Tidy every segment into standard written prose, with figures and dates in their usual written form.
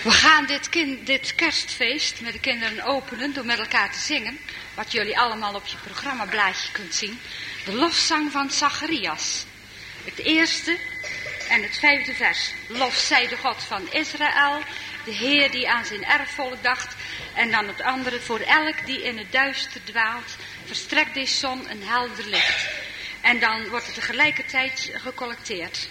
We gaan dit kerstfeest met de kinderen openen door met elkaar te zingen, wat jullie allemaal op je programmablaadje kunt zien, de lofzang van Zacharias. Het eerste en het 5e vers. Lof zij de God van Israël, de Heer die aan zijn erfvolk dacht. En dan het andere, voor elk die in het duister dwaalt, verstrekt deze zon een helder licht. En dan wordt het tegelijkertijd gecollecteerd.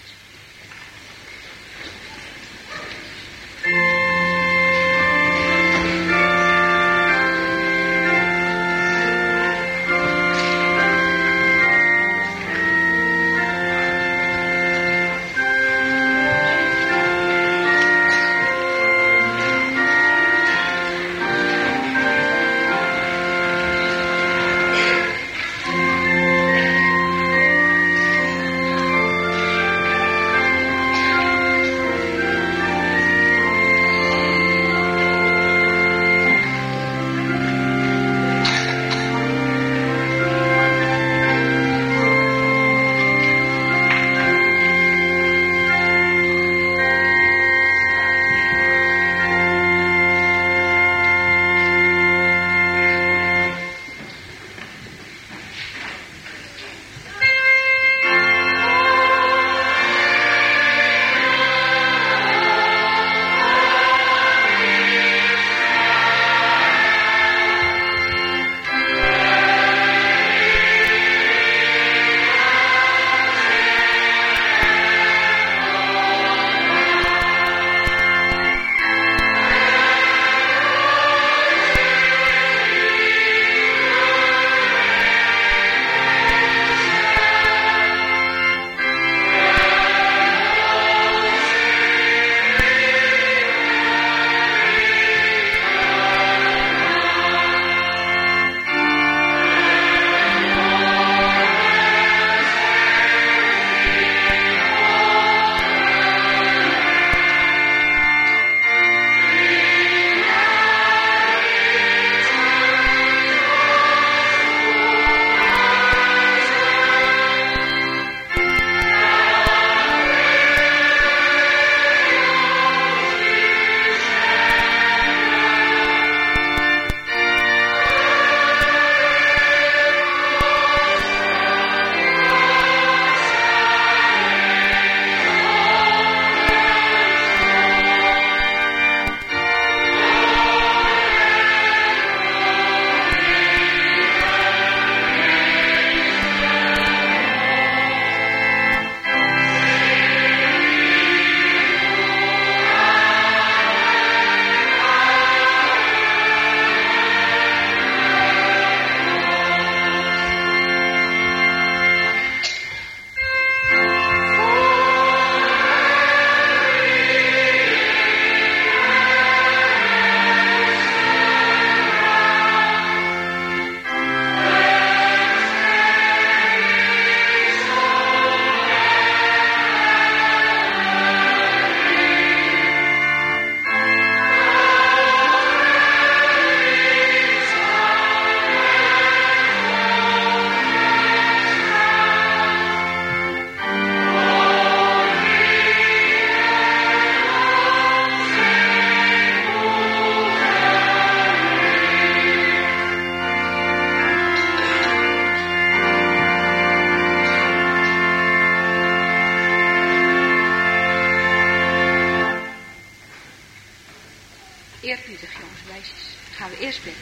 Eerbiedig, jongens, meisjes. Dan gaan we eerst bidden.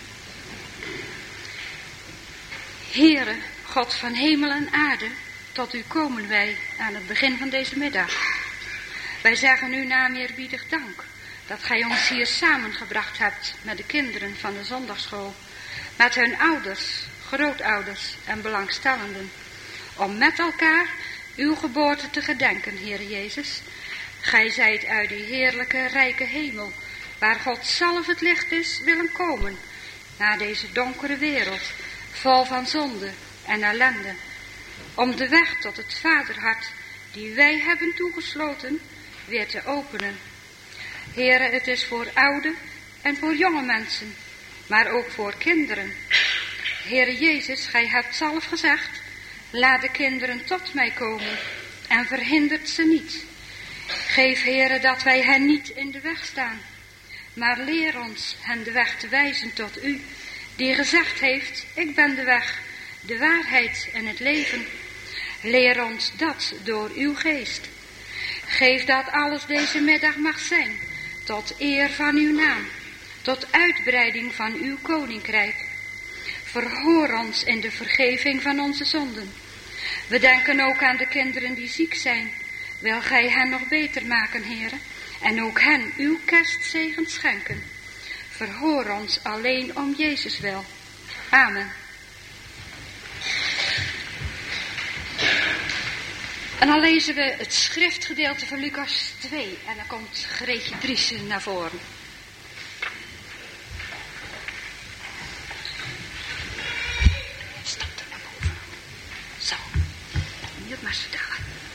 Heere, God van hemel en aarde, tot u komen wij aan het begin van deze middag. Wij zeggen u naam eerbiedig dank dat gij ons hier samengebracht hebt met de kinderen van de zondagschool, met hun ouders, grootouders en belangstellenden, om met elkaar uw geboorte te gedenken, Heere Jezus. Gij zijt uit die heerlijke, rijke hemel, waar God zelf het licht is, willen komen, naar deze donkere wereld, vol van zonde en ellende, om de weg tot het vaderhart, die wij hebben toegesloten, weer te openen. Heere, het is voor oude en voor jonge mensen, maar ook voor kinderen. Heere Jezus, gij hebt zelf gezegd, laat de kinderen tot mij komen en verhindert ze niet. Geef, Heere, dat wij hen niet in de weg staan, maar leer ons hen de weg te wijzen tot u, die gezegd heeft, ik ben de weg, de waarheid en het leven. Leer ons dat door uw geest. Geef dat alles deze middag mag zijn, tot eer van uw naam, tot uitbreiding van uw koninkrijk. Verhoor ons in de vergeving van onze zonden. We denken ook aan de kinderen die ziek zijn. Wil gij hen nog beter maken, Heere, en ook hen uw kerstzegen schenken. Verhoor ons alleen om Jezus wil. Amen. En dan lezen we het schriftgedeelte van Lucas 2. En dan komt Greetje Driessen naar voren. Stap er naar boven. Zo. Nu het maar vertellen.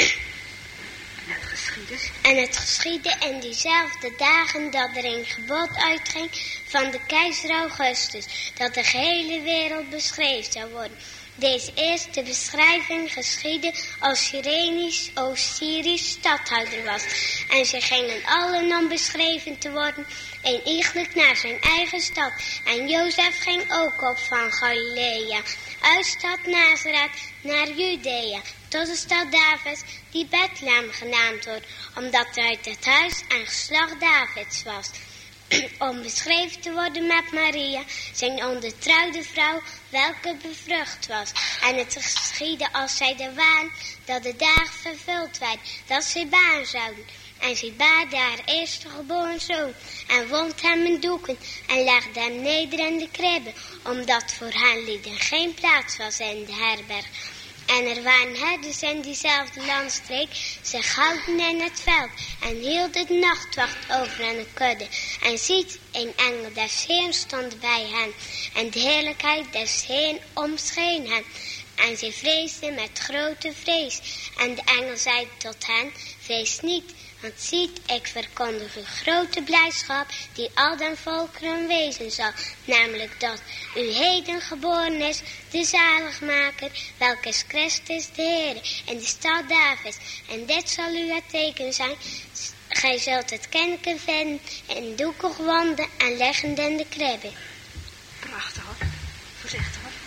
En het geschiedde in diezelfde dagen dat er een gebod uitging van de keizer Augustus, dat de gehele wereld beschreven zou worden. Deze eerste beschrijving geschiedde als Cyrenius Oost-Syrisch stadhouder was. En ze gingen allen om beschreven te worden, een iegelijk naar zijn eigen stad. En Jozef ging ook op van Galilea, uit stad Nazareth naar Judea, tot de stad Davids, die Bethlehem genaamd wordt, omdat hij uit het huis en geslacht Davids was. Om beschreven te worden met Maria, zijn ondertrouwde vrouw, welke bevrucht was. En het geschiedde als zij er waren, dat de dagen vervuld werd, dat zij baren zouden. En zij baarde haar eerste geboren zoon, en wond hem in doeken, en legde hem neder in de kribbe, omdat voor hen lieden geen plaats was in de herberg. En er waren herders in diezelfde landstreek, ze houden in het veld en hielden de nachtwacht over aan de kudde. En ziet, een engel des Heeren stond bij hen, en de heerlijkheid des Heeren omscheen hen. En zij vreesden met grote vrees. En de engel zei tot hen, vrees niet, want ziet, ik verkondig u grote blijdschap, die al den volkeren wezen zal, namelijk dat u heden geboren is, de zaligmaker, welke is Christus de Heere, in de stad Davids. En dit zal u het teken zijn, gij zult het kindje vinden, in doeken gewonden en leggend in de kribbe. Prachtig hoor, voorzichtig hoor.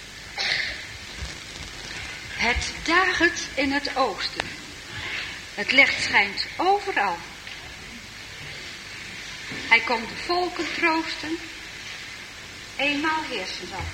Het dagert in het oosten. Het licht schijnt overal. Hij komt de volken troosten. Eenmaal heersen zal.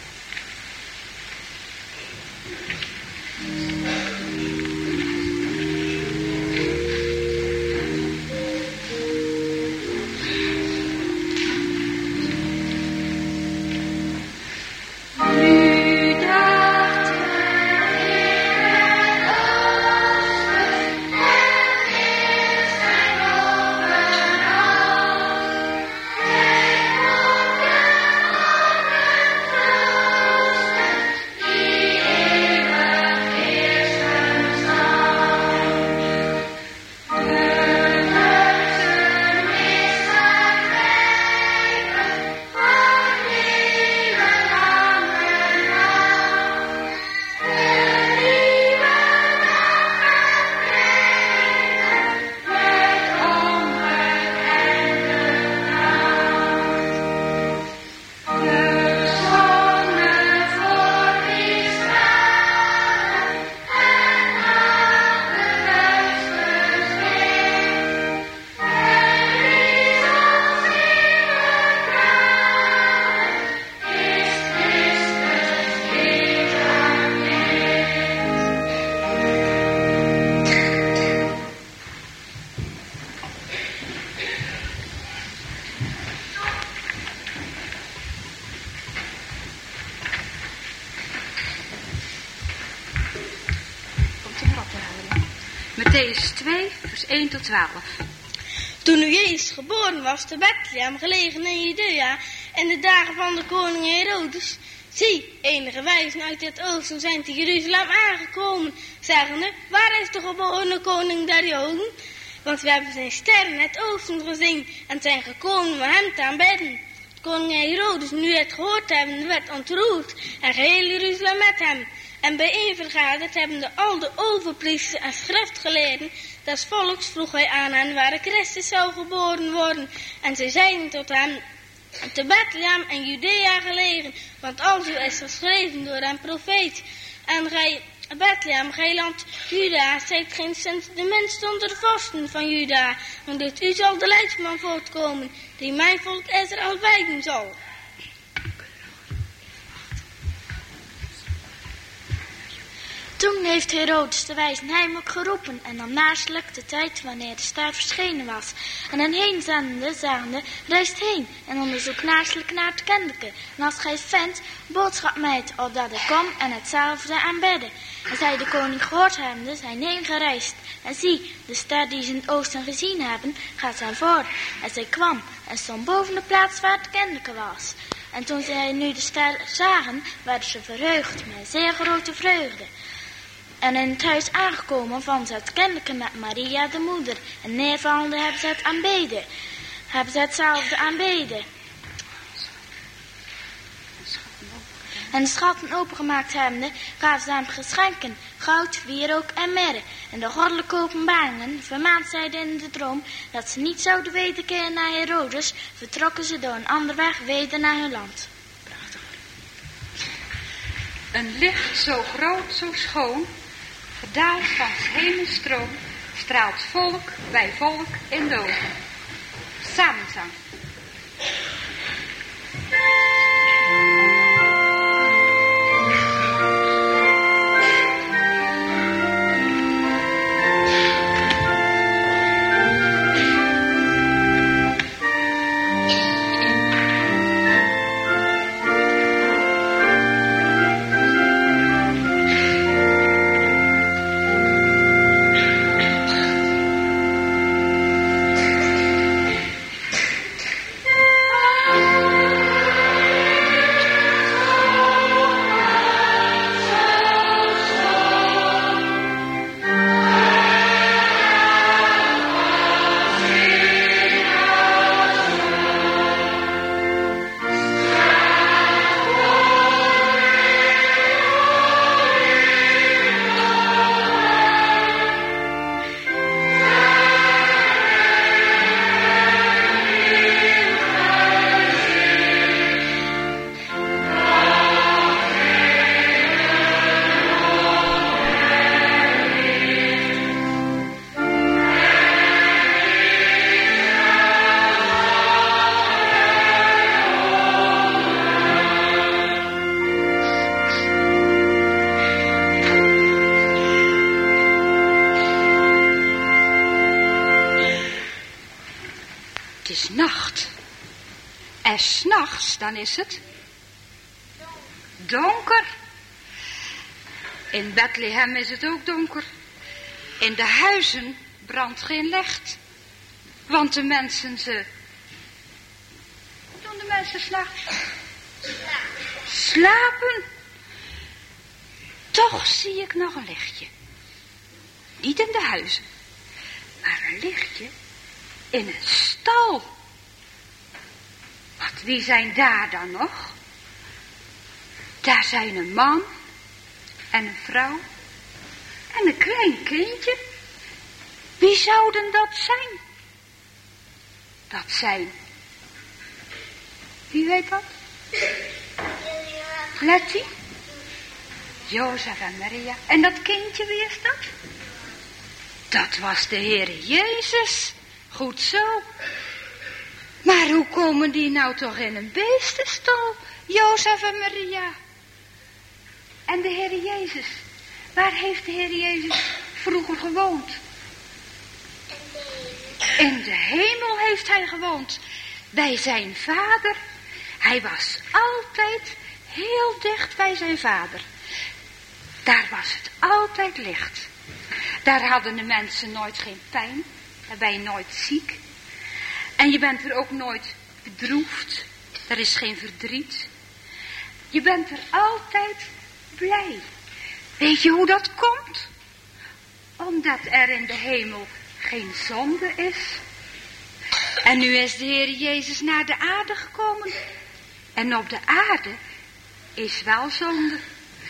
Mattheüs 2, vers 1 tot 12. Toen nu Jezus geboren was te Bethlehem, gelegen in Judea, in de dagen van de koning Herodes, zie, enige wijzen uit het oosten zijn te Jeruzalem aangekomen, zeggende, waar is de geboren koning der Joden? Want we hebben zijn ster in het oosten gezien en zijn gekomen om hem te aanbidden. Koning Herodes, nu het gehoord hebben, werd ontroerd en geheel Jeruzalem met hem. En bijeenvergaderd hebben de al de overpriesters en schriftgeleerden des volks vroeg hij aan hen waar Christus zou geboren worden. En zij zeiden tot hem, te Bethlehem en Judea gelegen, want alzo is geschreven door een profeet. En gij, Bethlehem, gij land Juda, zijt geen sinds de minst onder de vorsten van Juda, want uit u zal de leidsman voortkomen, die mijn volk Israël wijden zal. Toen heeft Herodes de wijzen heimelijk geroepen en nam naarselijk de tijd wanneer de ster verschenen was. En hen heenzendende, zagende, reist heen en onderzoek naarselijk naar het kindeke. En als gij het vindt, boodschap mij het, opdat ik kom en hetzelfde aanbidden. En zij de koning gehoord hebbende, zijn heen gereisd. En zie, de ster die ze in het oosten gezien hebben, gaat hen voor. En zij kwam en stond boven de plaats waar het kindeke was. En toen zij nu de ster zagen, werden ze verheugd met zeer grote vreugde. En in het huis aangekomen vonden ze het kindeke met Maria de moeder. En neervallende hebben ze het aanbeden. Hebben ze hetzelfde aanbeden. En de schatten opengemaakt hebbende, gaven ze hem geschenken, goud, wierook en mirre. En de goddelijke openbaringen vermaand zeiden in de droom dat ze niet zouden wederkeren naar Herodes, vertrokken ze door een ander weg weder naar hun land. Prachtig. Een licht zo groot, zo schoon, gedaald van 's hemelstroom, straalt volk bij volk in de ogen. Samenzang. is nacht. En 's nachts, dan is het donker. In Bethlehem is het ook donker. In de huizen brandt geen licht. Want de mensen doen de mensen 's nachts? Slapen. Toch zie ik nog een lichtje. Niet in de huizen, maar een lichtje in een stal. Wat, wie zijn daar dan nog? Daar zijn een man en een vrouw en een klein kindje. Wie zouden dat zijn? Dat zijn, wie weet dat? Letty, Jozef en Maria. En dat kindje, wie is dat? Dat was de Heer Jezus. Goed zo. Maar hoe komen die nou toch in een beestenstal, Jozef en Maria? En de Heer Jezus, waar heeft de Heer Jezus vroeger gewoond? In de hemel heeft hij gewoond, bij zijn vader. Hij was altijd heel dicht bij zijn vader. Daar was het altijd licht. Daar hadden de mensen nooit geen pijn. Daar ben je nooit ziek. En je bent er ook nooit bedroefd. Er is geen verdriet. Je bent er altijd blij. Weet je hoe dat komt? Omdat er in de hemel geen zonde is. En nu is de Heer Jezus naar de aarde gekomen. En op de aarde is wel zonde.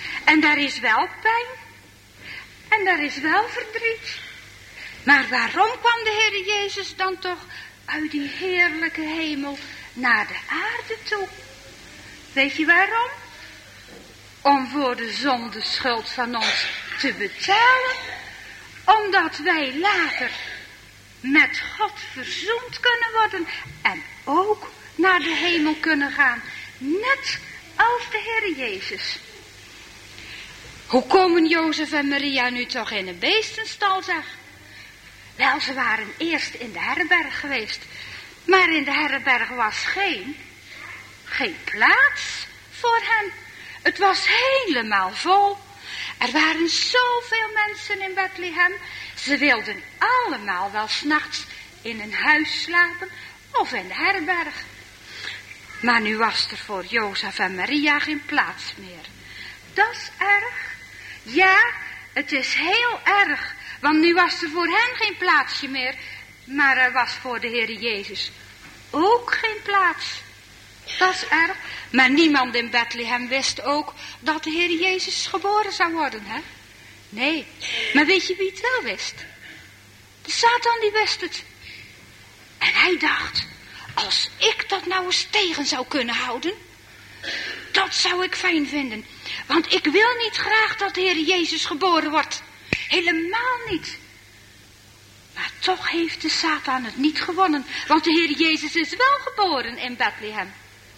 En daar is wel pijn. En daar is wel verdriet. Maar waarom kwam de Heer Jezus dan toch uit die heerlijke hemel naar de aarde toe? Weet je waarom? Om voor de zondeschuld van ons te betalen. Omdat wij later met God verzoend kunnen worden. En ook naar de hemel kunnen gaan. Net als de Heer Jezus. Hoe komen Jozef en Maria nu toch in een beestenstal, zeg? Wel, ze waren eerst in de herberg geweest. Maar in de herberg was geen plaats voor hen. Het was helemaal vol. Er waren zoveel mensen in Bethlehem. Ze wilden allemaal wel 's nachts in een huis slapen of in de herberg. Maar nu was er voor Jozef en Maria geen plaats meer. Dat is erg. Ja, het is heel erg. Want nu was er voor hen geen plaatsje meer. Maar er was voor de Heer Jezus ook geen plaats. Dat is erg. Maar niemand in Bethlehem wist ook dat de Heer Jezus geboren zou worden, hè? Nee. Maar weet je wie het wel wist? De Satan, die wist het. En hij dacht, als ik dat nou eens tegen zou kunnen houden, dat zou ik fijn vinden. Want ik wil niet graag dat de Heer Jezus geboren wordt. Helemaal niet. Maar toch heeft de Satan het niet gewonnen. Want de Heer Jezus is wel geboren in Bethlehem.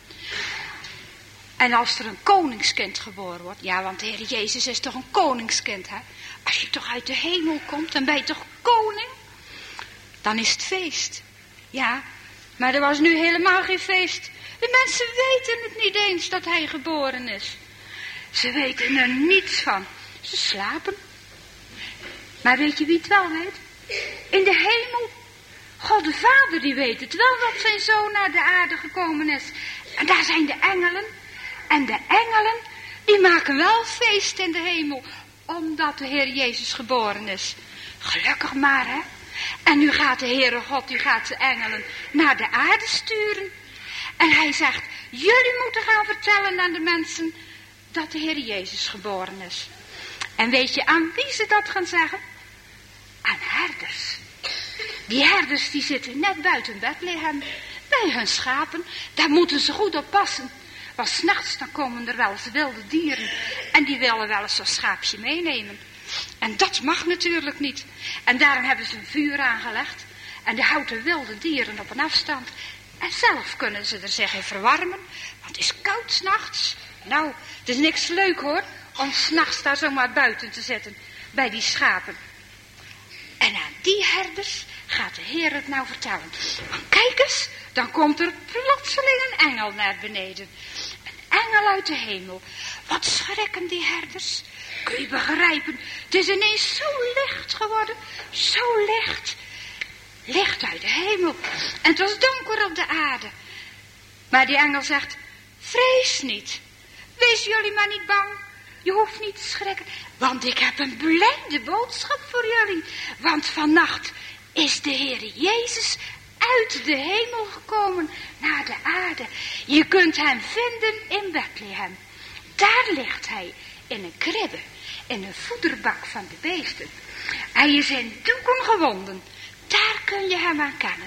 En als er een koningskind geboren wordt. Ja, want de Heer Jezus is toch een koningskind, hè? Als je toch uit de hemel komt, dan ben je toch koning? Dan is het feest. Ja, maar er was nu helemaal geen feest. De mensen weten het niet eens dat hij geboren is. Ze weten er niets van. Ze slapen. Maar weet je wie het wel weet? In de hemel. God de Vader, die weet het wel dat zijn zoon naar de aarde gekomen is. En daar zijn de engelen. En de engelen, die maken wel feest in de hemel. Omdat de Heer Jezus geboren is. Gelukkig maar, hè. En nu gaat de Heere God, die gaat zijn engelen naar de aarde sturen. En hij zegt, jullie moeten gaan vertellen aan de mensen dat de Heer Jezus geboren is. En weet je aan wie ze dat gaan zeggen? Aan herders. Die herders die zitten net buiten Bethlehem, bij hun schapen. Daar moeten ze goed op passen. Want 's nachts dan komen er wel eens wilde dieren. En die willen wel eens zo'n schaapje meenemen. En dat mag natuurlijk niet. En daarom hebben ze een vuur aangelegd. En die houdt de wilde dieren op een afstand. En zelf kunnen ze er zich in verwarmen. Want het is koud 's nachts. Nou, het is niks leuk hoor. Om 's nachts daar zomaar buiten te zitten. Bij die schapen. En aan die herders gaat de Heer het nou vertellen. Want kijk eens, dan komt er plotseling een engel naar beneden. Een engel uit de hemel. Wat schrikken die herders. Kun je begrijpen, het is ineens zo licht geworden. Zo licht. Licht uit de hemel. En het was donker op de aarde. Maar die engel zegt, vrees niet. Wees jullie maar niet bang. Je hoeft niet te schrikken. Want ik heb een blijde boodschap voor jullie. Want vannacht is de Heer Jezus uit de hemel gekomen naar de aarde. Je kunt hem vinden in Bethlehem. Daar ligt hij in een kribbe. In een voederbak van de beesten. Hij is in doeken gewonden. Daar kun je hem aan kennen.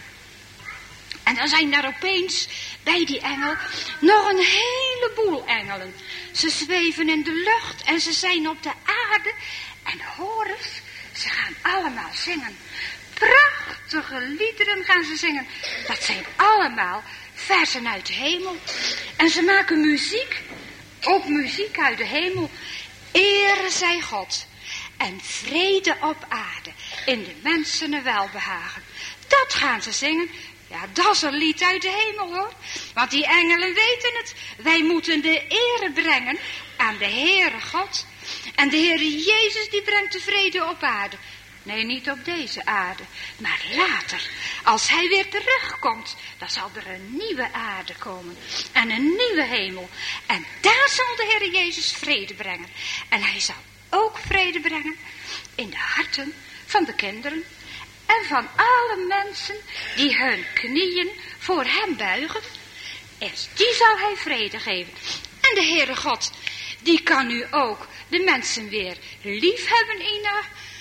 En dan zijn daar opeens bij die engel nog een heleboel engelen. Ze zweven in de lucht en ze zijn op de aarde. En hoor eens, ze gaan allemaal zingen. Prachtige liederen gaan ze zingen. Dat zijn allemaal versen uit de hemel. En ze maken muziek. Ook muziek uit de hemel. Ere zij God. En vrede op aarde. In de mensen een welbehagen. Dat gaan ze zingen. Ja, dat is een lied uit de hemel hoor. Want die engelen weten het. Wij moeten de ere brengen aan de Heere God. En de Heere Jezus die brengt de vrede op aarde. Nee, niet op deze aarde. Maar later, als hij weer terugkomt, dan zal er een nieuwe aarde komen. En een nieuwe hemel. En daar zal de Heere Jezus vrede brengen. En hij zal ook vrede brengen in de harten van de kinderen. En van alle mensen die hun knieën voor hem buigen. Eerst die zal hij vrede geven. En de Heere God, die kan nu ook de mensen weer lief hebben, Ina.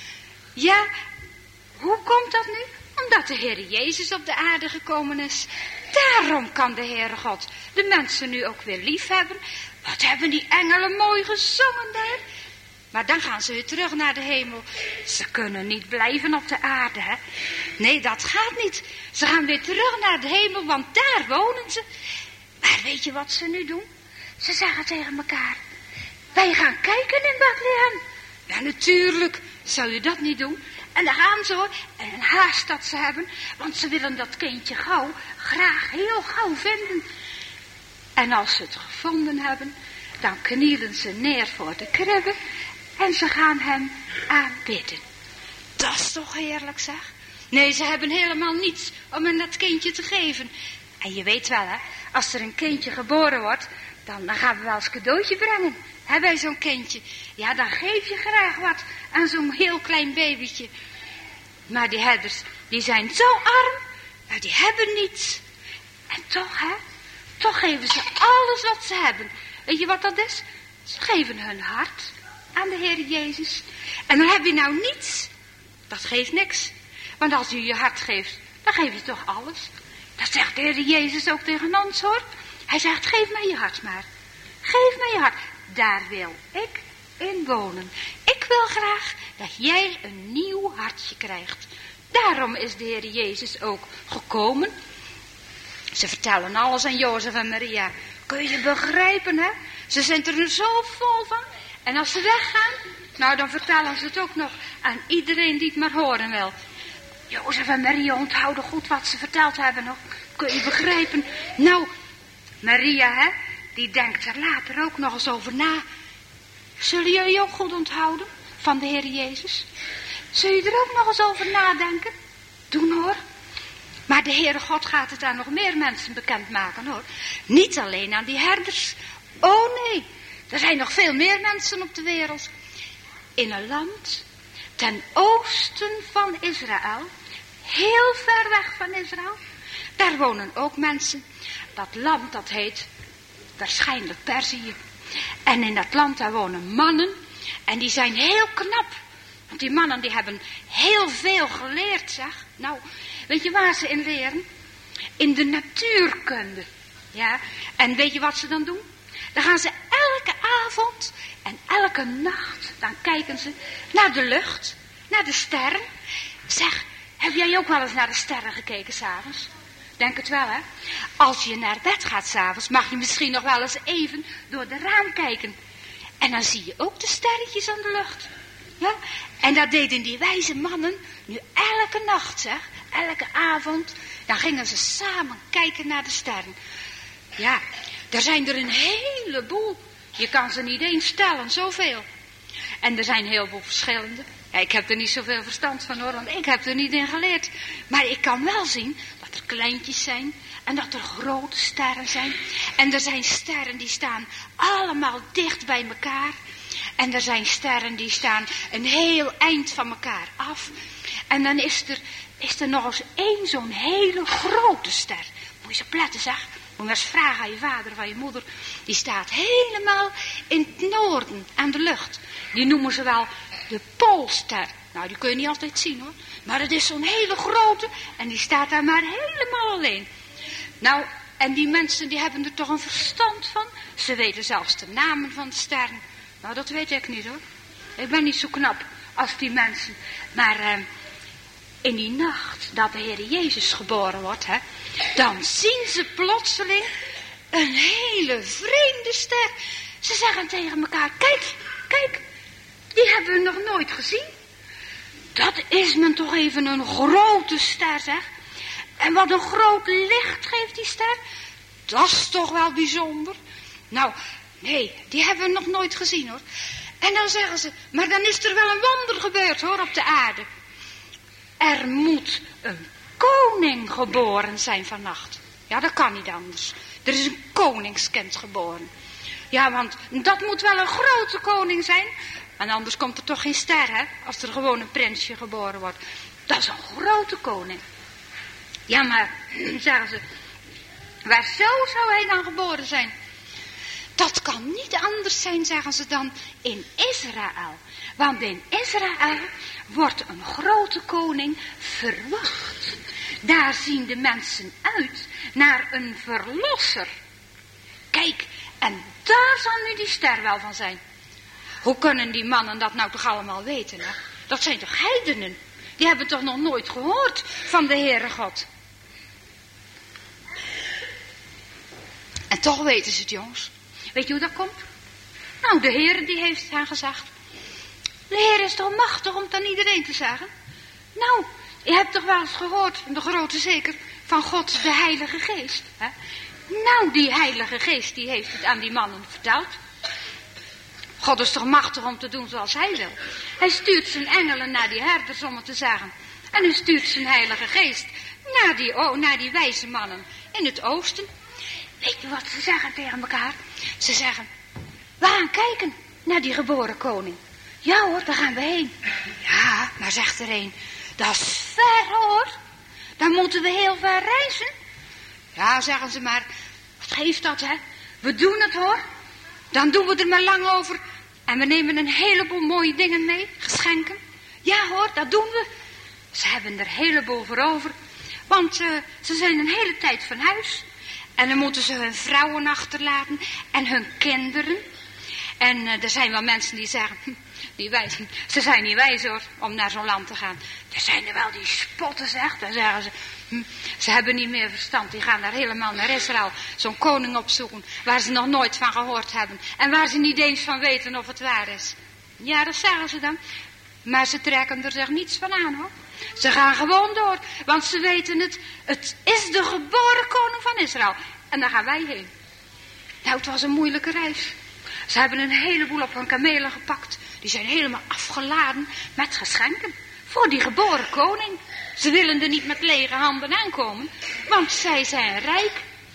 Ja, hoe komt dat nu? Omdat de Heer Jezus op de aarde gekomen is. Daarom kan de Heere God de mensen nu ook weer lief hebben. Wat hebben die engelen mooi gezongen daar. Maar dan gaan ze weer terug naar de hemel. Ze kunnen niet blijven op de aarde, hè. Nee, dat gaat niet. Ze gaan weer terug naar de hemel, want daar wonen ze. Maar weet je wat ze nu doen? Ze zeggen tegen elkaar: wij gaan kijken in Bethlehem. Ja, natuurlijk zou je dat niet doen. En dan gaan ze hoor, en een haast dat ze hebben, want ze willen dat kindje graag heel gauw vinden. En als ze het gevonden hebben, dan knielen ze neer voor de kribbe en ze gaan hem aanbidden. Dat is toch heerlijk, zeg. Nee, ze hebben helemaal niets om aan dat kindje te geven. En je weet wel, hè, als er een kindje geboren wordt, dan gaan we wel eens cadeautje brengen. Hè, bij zo'n kindje. Ja, dan geef je graag wat aan zo'n heel klein babytje. Maar die herders, die zijn zo arm, maar die hebben niets. En toch, hè, toch geven ze alles wat ze hebben. Weet je wat dat is? Ze geven hun hart aan de Heer Jezus. En dan heb je nou niets. Dat geeft niks. Want als u je hart geeft, dan geef je toch alles. Dat zegt de Heer Jezus ook tegen ons, hoor. Hij zegt: geef mij je hart maar. Geef mij je hart. Daar wil ik in wonen. Ik wil graag dat jij een nieuw hartje krijgt. Daarom is de Heer Jezus ook gekomen. Ze vertellen alles aan Jozef en Maria. Kun je begrijpen, hè? Ze zijn er zo vol van. En als ze weggaan, nou dan vertellen ze het ook nog aan iedereen die het maar horen wil. Jozef en Maria onthouden goed wat ze verteld hebben nog. Kun je begrijpen? Nou, Maria, hè, die denkt er later ook nog eens over na. Zullen jullie ook goed onthouden van de Heer Jezus? Zul je er ook nog eens over nadenken? Doen, hoor. Maar de Heere God gaat het aan nog meer mensen bekendmaken, hoor. Niet alleen aan die herders. Oh nee, er zijn nog veel meer mensen op de wereld. In een land ten oosten van Israël, heel ver weg van Israël, daar wonen ook mensen. Dat land, dat heet waarschijnlijk Perzië. En in dat land, daar wonen mannen. En die zijn heel knap. Want die mannen, die hebben heel veel geleerd, zeg. Nou, weet je waar ze in leren? In de natuurkunde. Ja, en weet je wat ze dan doen? Dan gaan ze elke avond en elke nacht, dan kijken ze naar de lucht, naar de sterren. Zeg, heb jij ook wel eens naar de sterren gekeken s'avonds? Denk het wel, hè? Als je naar bed gaat s'avonds, mag je misschien nog wel eens even door de raam kijken. En dan zie je ook de sterretjes aan de lucht. Ja? En dat deden die wijze mannen nu elke nacht, zeg. Elke avond. Dan gingen ze samen kijken naar de sterren. Ja, er zijn er een heleboel. Je kan ze niet eens tellen, zoveel. En er zijn heel veel verschillende. Ja, ik heb er niet zoveel verstand van, hoor, want ik heb er niet in geleerd. Maar ik kan wel zien dat er kleintjes zijn en dat er grote sterren zijn. En er zijn sterren die staan allemaal dicht bij elkaar. En er zijn sterren die staan een heel eind van elkaar af. En dan is er nog eens één zo'n hele grote ster. Moet je eens opletten, zeg. Moet je eens vragen aan je vader of aan je moeder. Die staat helemaal in het noorden aan de lucht. Die noemen ze wel de Poolster. Nou, die kun je niet altijd zien, hoor. Maar het is zo'n hele grote en die staat daar maar helemaal alleen. Nou, en die mensen die hebben er toch een verstand van. Ze weten zelfs de namen van de sterren. Nou, dat weet ik niet, hoor. Ik ben niet zo knap als die mensen. Maar in die nacht dat de Heer Jezus geboren wordt, hè, dan zien ze plotseling een hele vreemde ster. Ze zeggen tegen elkaar: kijk, die hebben we nog nooit gezien. Dat is men toch even een grote ster, zeg. En wat een groot licht geeft die ster. Dat is toch wel bijzonder. Nou, nee, die hebben we nog nooit gezien, hoor. En dan zeggen ze: maar dan is er wel een wonder gebeurd, hoor, op de aarde. Er moet een koning geboren zijn vannacht. Ja, dat kan niet anders. Er is een koningskind geboren. Ja, want dat moet wel een grote koning zijn. En anders komt er toch geen ster, hè? Als er gewoon een prinsje geboren wordt. Dat is een grote koning. Ja, maar, zeggen ze, waar zou hij dan geboren zijn? Dat kan niet anders zijn, zeggen ze dan, in Israël. Want in Israël wordt een grote koning verwacht. Daar zien de mensen uit naar een verlosser. Kijk, en daar zal nu die ster wel van zijn. Hoe kunnen die mannen dat nou toch allemaal weten, hè? Dat zijn toch heidenen? Die hebben toch nog nooit gehoord van de Heere God. En toch weten ze het, jongens. Weet je hoe dat komt? Nou, de Heere die heeft hen gezegd. De Heer is toch machtig om het aan iedereen te zeggen? Nou, je hebt toch wel eens gehoord, de grote zeker, van God de Heilige Geest. Hè? Nou, die Heilige Geest die heeft het aan die mannen verteld. God is toch machtig om te doen zoals hij wil. Hij stuurt zijn engelen naar die herders om het te zeggen. En hij stuurt zijn Heilige Geest naar die wijze mannen in het oosten. Weet je wat ze zeggen tegen elkaar? Ze zeggen, we gaan kijken naar die geboren koning. Ja hoor, daar gaan we heen. Ja, maar zegt er een, dat is ver hoor. Dan moeten we heel ver reizen. Ja, zeggen ze maar, wat geeft dat hè? We doen het hoor. Dan doen we er maar lang over. En we nemen een heleboel mooie dingen mee, geschenken. Ja hoor, dat doen we. Ze hebben er een heleboel voor over. Want ze zijn een hele tijd van huis. En dan moeten ze hun vrouwen achterlaten en hun kinderen. En er zijn wel mensen die zeggen, die wijzen, ze zijn niet wijs hoor, om naar zo'n land te gaan. Er zijn er wel die spotten zegt, dan zeggen ze, ze hebben niet meer verstand. Die gaan daar helemaal naar Israël, zo'n koning opzoeken, waar ze nog nooit van gehoord hebben. En waar ze niet eens van weten of het waar is. Ja, dat zeggen ze dan. Maar ze trekken er zich niets van aan hoor. Ze gaan gewoon door, want ze weten het. Het is de geboren koning van Israël. En daar gaan wij heen. Nou, het was een moeilijke reis. Ze hebben een heleboel op hun kamelen gepakt. Die zijn helemaal afgeladen met geschenken. Voor die geboren koning. Ze willen er niet met lege handen aankomen. Want zij zijn rijk.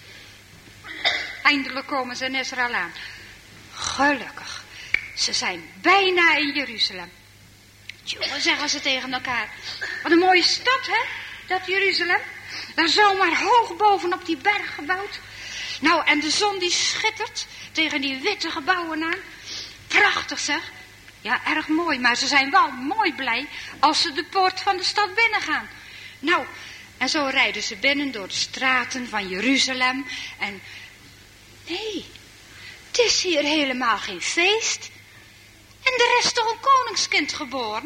Eindelijk komen ze in Israël aan. Gelukkig. Ze zijn bijna in Jeruzalem. Jongen, zeggen ze tegen elkaar. Wat een mooie stad, hè? Dat Jeruzalem. Daar zomaar hoog bovenop die berg gebouwd. Nou, en de zon die schittert tegen die witte gebouwen aan. Prachtig zeg. Ja, erg mooi, maar ze zijn wel mooi blij als ze de poort van de stad binnengaan. Nou, en zo rijden ze binnen door de straten van Jeruzalem. En nee, het is hier helemaal geen feest. En er is toch een koningskind geboren?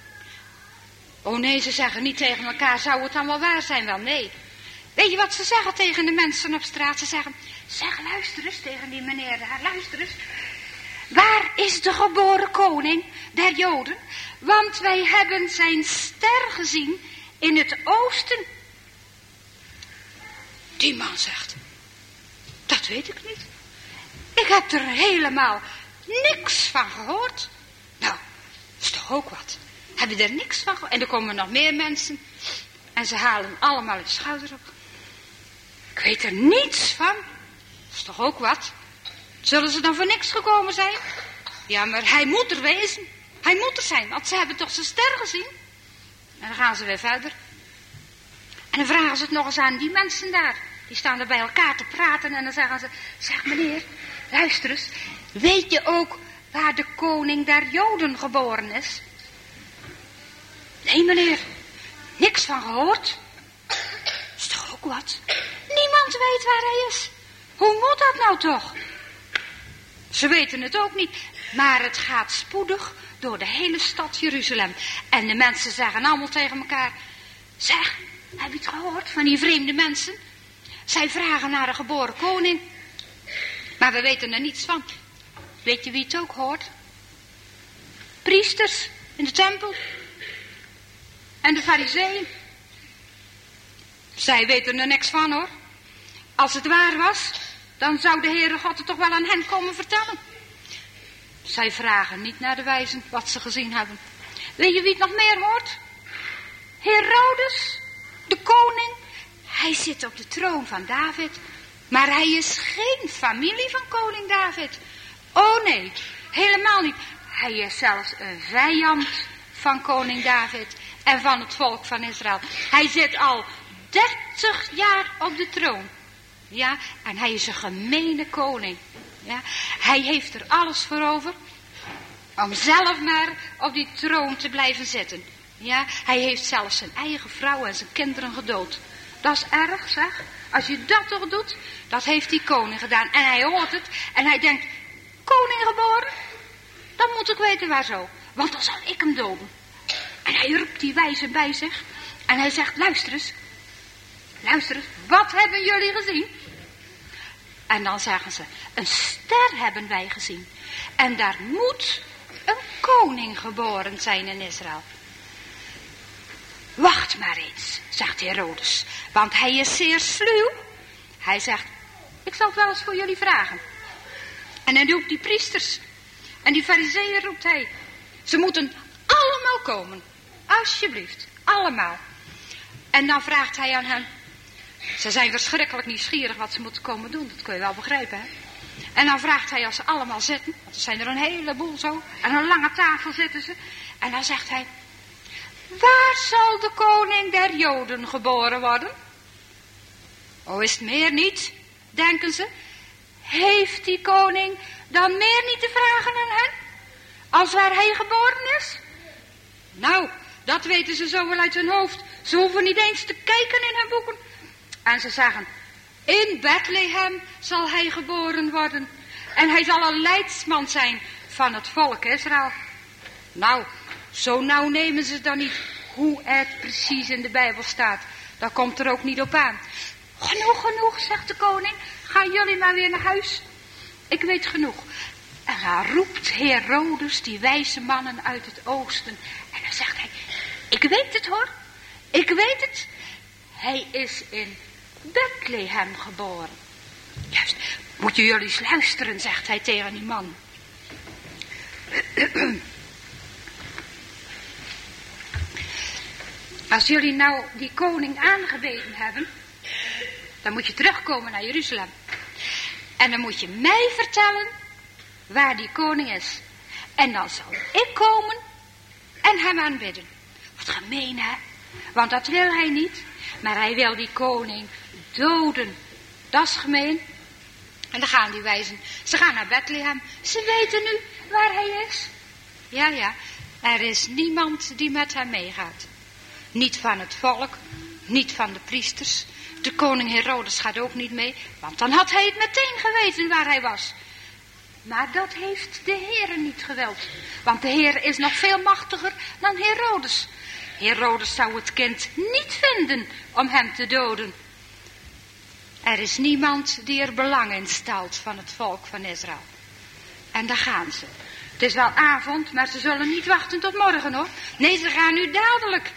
Oh nee, ze zeggen niet tegen elkaar, zou het dan wel waar zijn? Wel nee. Weet je wat ze zeggen tegen de mensen op straat? Ze zeggen, zeg luister eens tegen die meneer daar, luister eens. Waar is de geboren koning der Joden? Want wij hebben zijn ster gezien in het oosten. Die man zegt, dat weet ik niet. Ik heb er helemaal niks van gehoord. Nou, dat is toch ook wat. Heb je er niks van gehoord? En er komen nog meer mensen. En ze halen allemaal hun schouder op. Ik weet er niets van. Dat is toch ook wat. Zullen ze dan voor niks gekomen zijn? Ja, maar hij moet er wezen. Hij moet er zijn, want ze hebben toch zijn ster gezien. En dan gaan ze weer verder. En dan vragen ze het nog eens aan die mensen daar. Die staan er bij elkaar te praten en dan zeggen ze, zeg meneer, luister eens. Weet je ook waar de koning der Joden geboren is? Nee meneer, niks van gehoord. Is toch ook wat? Niemand weet waar hij is. Hoe moet dat nou toch? Ze weten het ook niet, maar het gaat spoedig door de hele stad Jeruzalem. En de mensen zeggen allemaal tegen elkaar, zeg, heb je het gehoord van die vreemde mensen? Zij vragen naar een geboren koning, maar we weten er niets van. Weet je wie het ook hoort? Priesters in de tempel en de farizeeën. Zij weten er niks van hoor. Als het waar was, dan zou de Heere God het toch wel aan hen komen vertellen. Zij vragen niet naar de wijzen wat ze gezien hebben. Weet je wie het nog meer hoort? Herodes, de koning. Hij zit op de troon van David. Maar hij is geen familie van koning David. Oh nee, helemaal niet. Hij is zelfs een vijand van koning David en van het volk van Israël. Hij zit al 30 jaar op de troon. Ja, en hij is een gemene koning. Ja, hij heeft er alles voor over om zelf maar op die troon te blijven zitten. Ja, hij heeft zelfs zijn eigen vrouw en zijn kinderen gedood. Dat is erg, zeg. Als je dat toch doet, dat heeft die koning gedaan. En hij hoort het en hij denkt, koning geboren? Dan moet ik weten waar zo, want dan zal ik hem doden. En hij roept die wijzen bij zich en hij zegt, luister eens, wat hebben jullie gezien? En dan zeggen ze, een ster hebben wij gezien. En daar moet een koning geboren zijn in Israël. Wacht maar eens, zegt Herodes, want hij is zeer sluw. Hij zegt, ik zal het wel eens voor jullie vragen. En hij roept die priesters en die farizeeën roept hij. Ze moeten allemaal komen, alsjeblieft, allemaal. En dan vraagt hij aan hen. Ze zijn verschrikkelijk nieuwsgierig wat ze moeten komen doen, dat kun je wel begrijpen, hè. En dan vraagt hij als ze allemaal zitten, want er zijn er een heleboel zo, aan een lange tafel zitten ze. En dan zegt hij, waar zal de koning der Joden geboren worden? Oh, is het meer niet, denken ze. Heeft die koning dan meer niet te vragen aan hen, als waar hij geboren is? Nou, dat weten ze zo wel uit hun hoofd. Ze hoeven niet eens te kijken in hun boeken. En ze zeggen, in Bethlehem zal hij geboren worden. En hij zal een leidsman zijn van het volk Israël. Nou, zo nauw nemen ze dan niet hoe het precies in de Bijbel staat. Daar komt er ook niet op aan. Genoeg, zegt de koning. Gaan jullie maar weer naar huis. Ik weet genoeg. En dan roept Herodes die wijze mannen uit het oosten. En dan zegt hij, ik weet het hoor. Ik weet het. Hij is in Bethlehem geboren. Juist, moeten jullie eens luisteren, zegt hij tegen die man. Als jullie nou die koning aangebeden hebben, dan moet je terugkomen naar Jeruzalem. En dan moet je mij vertellen waar die koning is. En dan zal ik komen en hem aanbidden. Wat gemeen, hè? Want dat wil hij niet. Maar hij wil die koning doden. Dat is gemeen. En dan gaan die wijzen. Ze gaan naar Bethlehem. Ze weten nu waar hij is. Ja. Er is niemand die met hem meegaat. Niet van het volk. Niet van de priesters. De koning Herodes gaat ook niet mee. Want dan had hij het meteen geweten waar hij was. Maar dat heeft de Heere niet gewild. Want de Heere is nog veel machtiger dan Herodes. Herodes zou het kind niet vinden om hem te doden. Er is niemand die er belang in stelt van het volk van Israël. En daar gaan ze. Het is wel avond, maar ze zullen niet wachten tot morgen hoor. Nee, ze gaan nu dadelijk.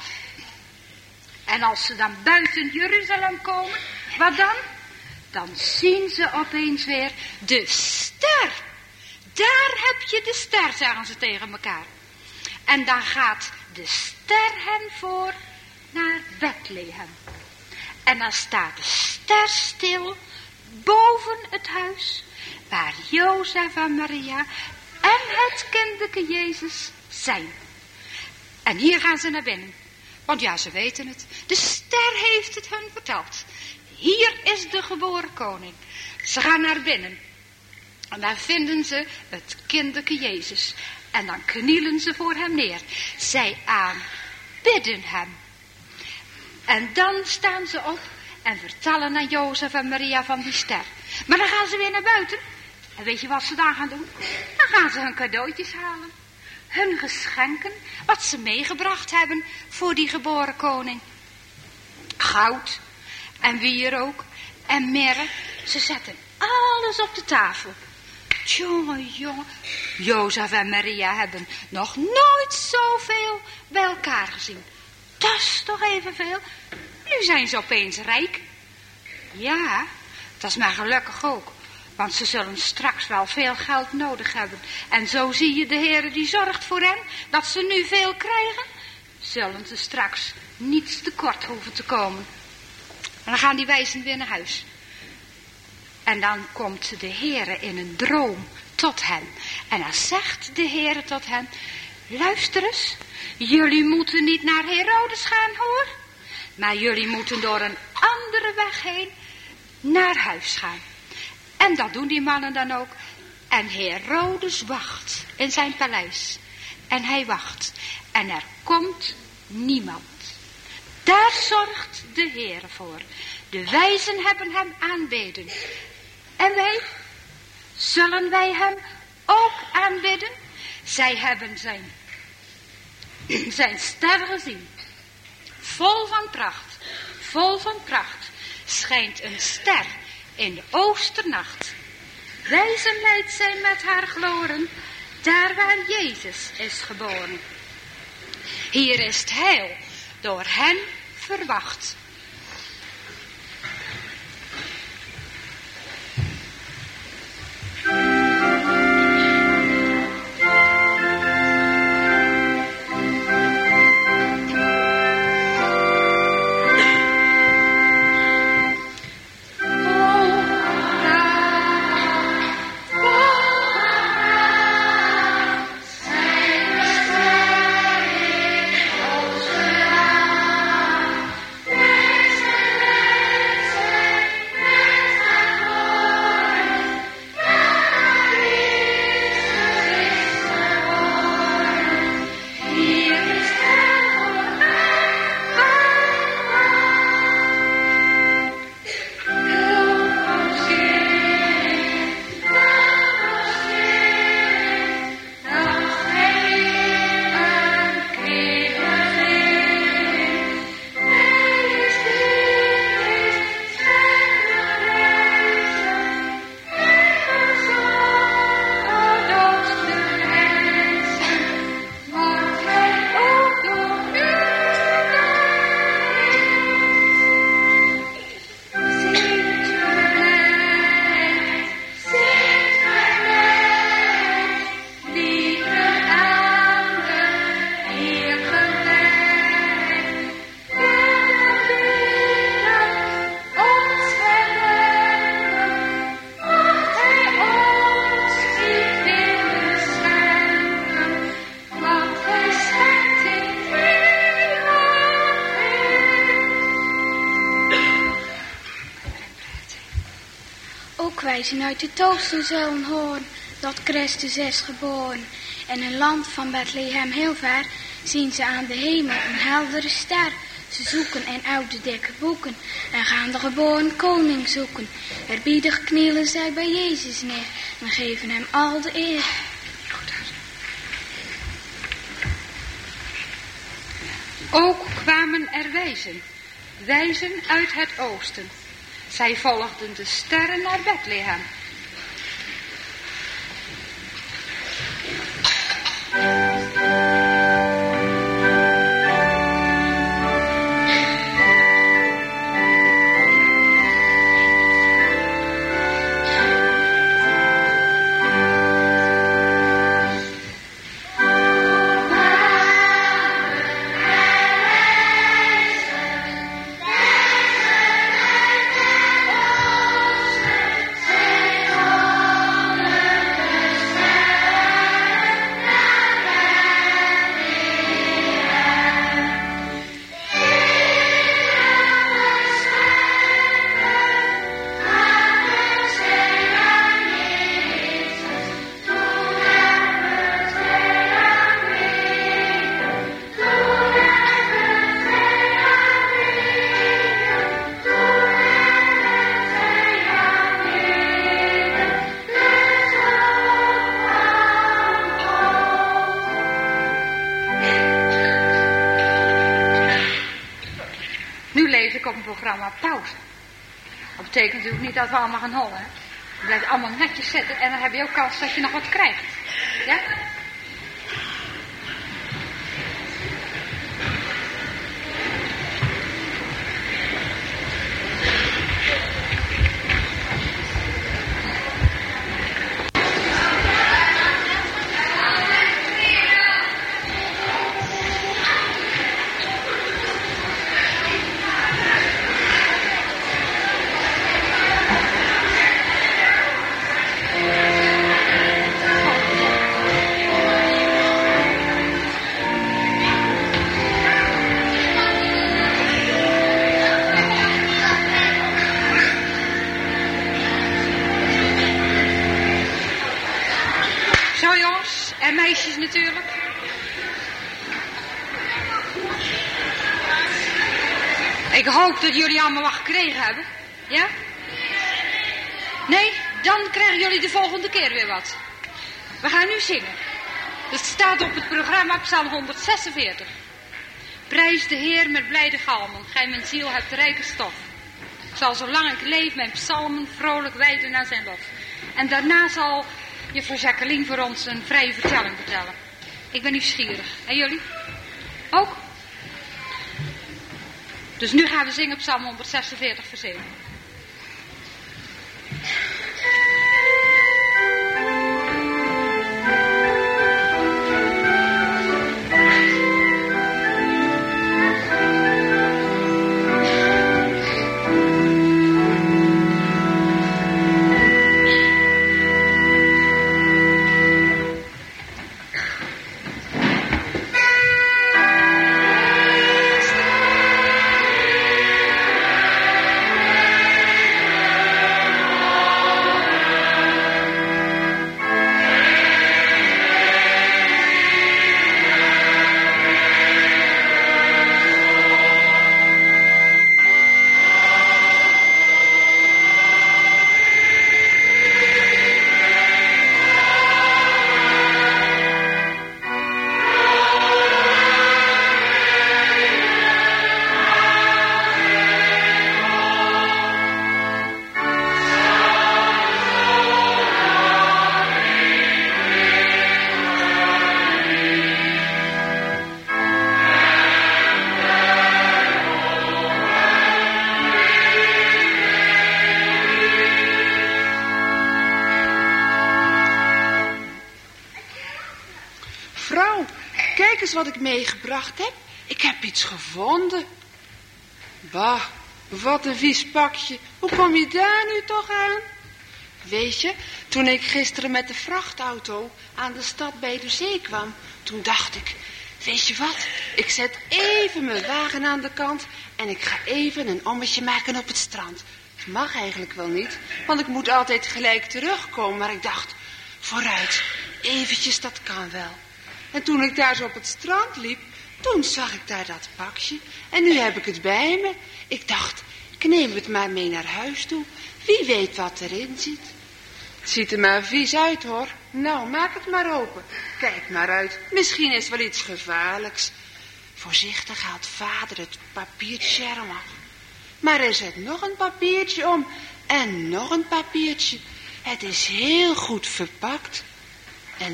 En als ze dan buiten Jeruzalem komen, wat dan? Dan zien ze opeens weer de ster. Daar heb je de ster, zeggen ze tegen elkaar. En dan gaat de ster hen voor naar Bethlehem. En dan staat de ster stil boven het huis waar Jozef en Maria en het kinderke Jezus zijn. En hier gaan ze naar binnen. Want ja, ze weten het. De ster heeft het hun verteld. Hier is de geboren koning. Ze gaan naar binnen. En daar vinden ze het kinderke Jezus. En dan knielen ze voor hem neer. Zij aanbidden hem. En dan staan ze op en vertellen aan Jozef en Maria van die ster. Maar dan gaan ze weer naar buiten. En weet je wat ze dan gaan doen? Dan gaan ze hun cadeautjes halen. Hun geschenken, wat ze meegebracht hebben voor die geboren koning. Goud en wierook en mirre. Ze zetten alles op de tafel. Jongen. Jozef en Maria hebben nog nooit zoveel bij elkaar gezien. Dat is toch evenveel? Nu zijn ze opeens rijk. Ja, dat is maar gelukkig ook. Want ze zullen straks wel veel geld nodig hebben. En zo zie je de Heere die zorgt voor hen, dat ze nu veel krijgen. Zullen ze straks niets tekort hoeven te komen. En dan gaan die wijzen weer naar huis. En dan komt de Heere in een droom tot hen. En dan zegt de Heere tot hen, luister eens, jullie moeten niet naar Herodes gaan hoor. Maar jullie moeten door een andere weg heen naar huis gaan. En dat doen die mannen dan ook. En Herodes wacht in zijn paleis. En hij wacht. En er komt niemand. Daar zorgt de Heer voor. De wijzen hebben hem aanbeden. En wij, zullen wij hem ook aanbidden? Zij hebben zijn ster gezien. Vol van pracht, schijnt een ster in de oosternacht. Wijzen leidt zij met haar gloren, daar waar Jezus is geboren. Hier is het heil, door hen verwacht. Wijzen uit het oosten zullen horen dat Christus is geboren. In een land van Bethlehem heel ver zien ze aan de hemel een heldere ster. Ze zoeken in oude dikke boeken en gaan de geboren koning zoeken. Eerbiedig knielen zij bij Jezus neer en geven hem al de eer. Ook kwamen er wijzen uit het oosten. Zij volgden de sterren naar Bethlehem. Op een programma pauze. Dat betekent natuurlijk niet dat we allemaal gaan hollen. Je blijft allemaal netjes zitten en dan heb je ook kans dat je nog wat krijgt. Ja? En meisjes natuurlijk. Ik hoop dat jullie allemaal wat gekregen hebben. Ja? Nee? Dan krijgen jullie de volgende keer weer wat. We gaan nu zingen. Het staat op het programma Psalm 146. Prijs de Heer met blijde galmen. Gij mijn ziel hebt rijke stof. Ik zal zolang ik leef mijn psalmen vrolijk wijden naar zijn lof. En daarna zal juffrouw Jacqueline voor ons een vrije vertelling vertellen. Ik ben nieuwsgierig. En jullie? Ook? Dus nu gaan we zingen Psalm 146 vers 1. Wat ik meegebracht heb. Ik heb iets gevonden. Bah, wat een vies pakje. Hoe kom je daar nu toch aan? Weet je, toen ik gisteren met de vrachtauto aan de stad bij de zee kwam, toen dacht ik, weet je wat, ik zet even mijn wagen aan de kant en ik ga even een ommetje maken op het strand. Het mag eigenlijk wel niet, want ik moet altijd gelijk terugkomen, maar ik dacht, vooruit, eventjes, dat kan wel. En toen ik daar zo op het strand liep, toen zag ik daar dat pakje. En nu heb ik het bij me. Ik dacht, ik neem het maar mee naar huis toe. Wie weet wat erin zit. Het ziet er maar vies uit, hoor. Nou, maak het maar open. Kijk maar uit. Misschien is wel iets gevaarlijks. Voorzichtig haalt vader het papiertje erom af. Maar er zit nog een papiertje om. En nog een papiertje. Het is heel goed verpakt. En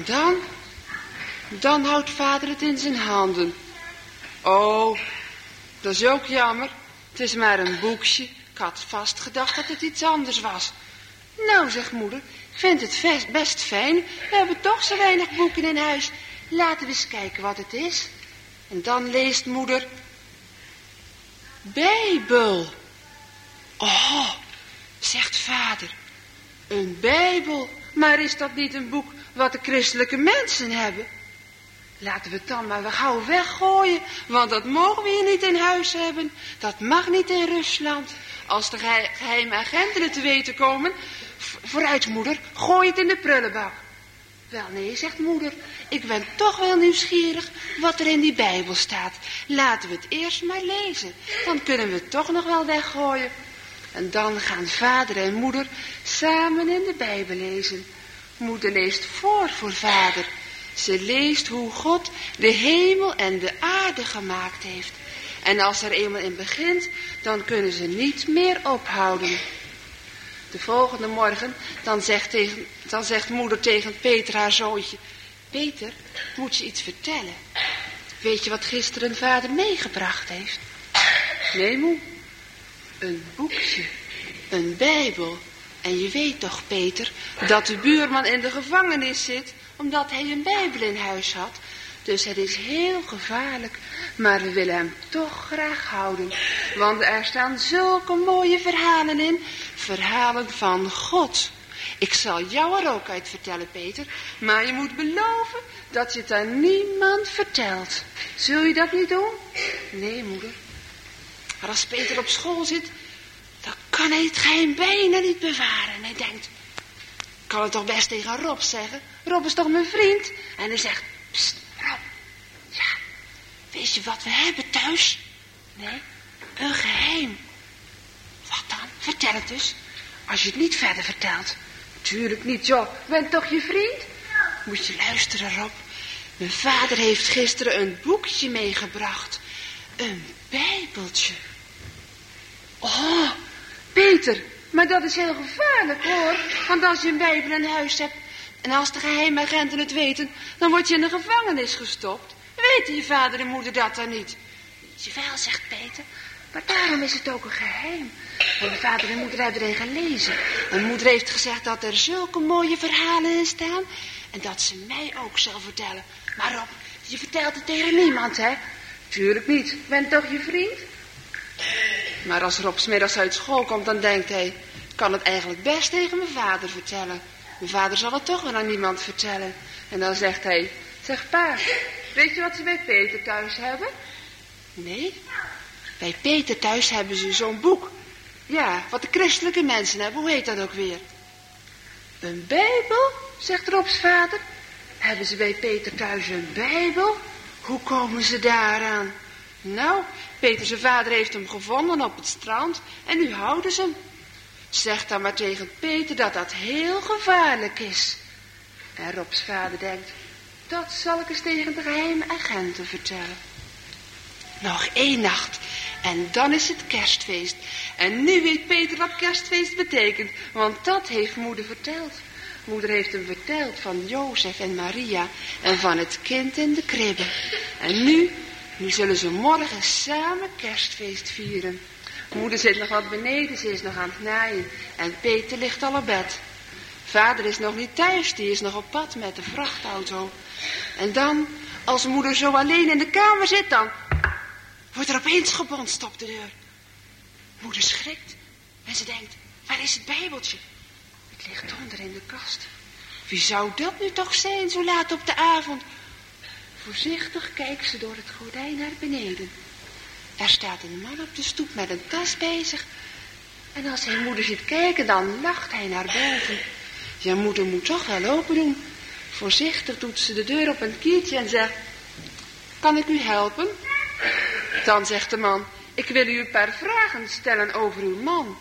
dan houdt vader het in zijn handen. Oh, dat is ook jammer. Het is maar een boekje. Ik had vast gedacht dat het iets anders was. Nou, zegt moeder, ik vind het best fijn. We hebben toch zo weinig boeken in huis. Laten we eens kijken wat het is. En dan leest moeder Bijbel. Oh, zegt vader, een Bijbel. Maar is dat niet een boek wat de christelijke mensen hebben? Laten we het dan maar gauw weggooien, want dat mogen we hier niet in huis hebben. Dat mag niet in Rusland. Als de geheime agenten het te weten komen, vooruit moeder, gooi het in de prullenbak. Wel nee, zegt moeder, ik ben toch wel nieuwsgierig wat er in die Bijbel staat. Laten we het eerst maar lezen, dan kunnen we het toch nog wel weggooien. En dan gaan vader en moeder samen in de Bijbel lezen. Moeder leest voor vader. Ze leest hoe God de hemel en de aarde gemaakt heeft. En als er eenmaal in begint, dan kunnen ze niet meer ophouden. De volgende morgen, dan zegt moeder tegen Peter, haar zoontje. Peter, moet je iets vertellen? Weet je wat gisteren vader meegebracht heeft? Nee, moe. Een boekje. Een Bijbel. En je weet toch, Peter, dat de buurman in de gevangenis zit, omdat hij een Bijbel in huis had. Dus het is heel gevaarlijk, maar we willen hem toch graag houden. Want er staan zulke mooie verhalen in, verhalen van God. Ik zal jou er ook uit vertellen, Peter, maar je moet beloven dat je het aan niemand vertelt. Zul je dat niet doen? Nee, moeder. Maar als Peter op school zit, dan kan hij het geheim bijna niet bewaren. En hij denkt, Ik kan het toch best tegen Rob zeggen. Rob is toch mijn vriend? En hij zegt, pst, Rob. Ja, weet je wat we hebben thuis? Nee, een geheim. Wat dan? Vertel het dus. Als je het niet verder vertelt. Tuurlijk niet, joh. Ik ben toch je vriend? Moet je luisteren, Rob. Mijn vader heeft gisteren een boekje meegebracht. Een bijbeltje. Oh, Peter, maar dat is heel gevaarlijk, hoor. Want als je een bijbel in huis hebt en als de geheimagenten het weten, dan word je in de gevangenis gestopt. Weten je vader en moeder dat dan niet? Jawel, zegt Peter, maar daarom is het ook een geheim. Want mijn vader en moeder hebben erin gelezen. Mijn moeder heeft gezegd dat er zulke mooie verhalen in staan en dat ze mij ook zal vertellen. Maar Rob, je vertelt het tegen niemand, hè? Tuurlijk niet, ik ben toch je vriend? Maar als Rob 's middags uit school komt, dan denkt hij, ik kan het eigenlijk best tegen mijn vader vertellen. Mijn vader zal het toch wel aan niemand vertellen. En dan zegt hij, zeg pa, weet je wat ze bij Peter thuis hebben? Nee, bij Peter thuis hebben ze zo'n boek. Ja, wat de christelijke mensen hebben, hoe heet dat ook weer? Een bijbel, zegt Rob's vader. Hebben ze bij Peter thuis een bijbel? Hoe komen ze daaraan? Nou, Peter zijn vader heeft hem gevonden op het strand en nu houden ze hem. Zeg dan maar tegen Peter dat dat heel gevaarlijk is. En Rob's vader denkt, dat zal ik eens tegen de geheime agenten vertellen. Nog 1 nacht en dan is het kerstfeest. En nu weet Peter wat kerstfeest betekent, want dat heeft moeder verteld. Moeder heeft hem verteld van Jozef en Maria en van het kind in de kribbe. En nu zullen ze morgen samen kerstfeest vieren. Moeder zit nog wat beneden, ze is nog aan het naaien. En Peter ligt al op bed. Vader is nog niet thuis, die is nog op pad met de vrachtauto. En dan, als moeder zo alleen in de kamer zit, dan wordt er opeens gebonst op de deur. Moeder schrikt en ze denkt, waar is het bijbeltje? Het ligt onder in de kast. Wie zou dat nu toch zijn, zo laat op de avond? Voorzichtig kijkt ze door het gordijn naar beneden. Er staat een man op de stoep met een tas bij zich. En als hij moeder ziet kijken, dan lacht hij naar boven. Ja, moeder moet toch wel open doen. Voorzichtig doet ze de deur op een kiertje en zegt, kan ik u helpen? Dan zegt de man, ik wil u een paar vragen stellen over uw man.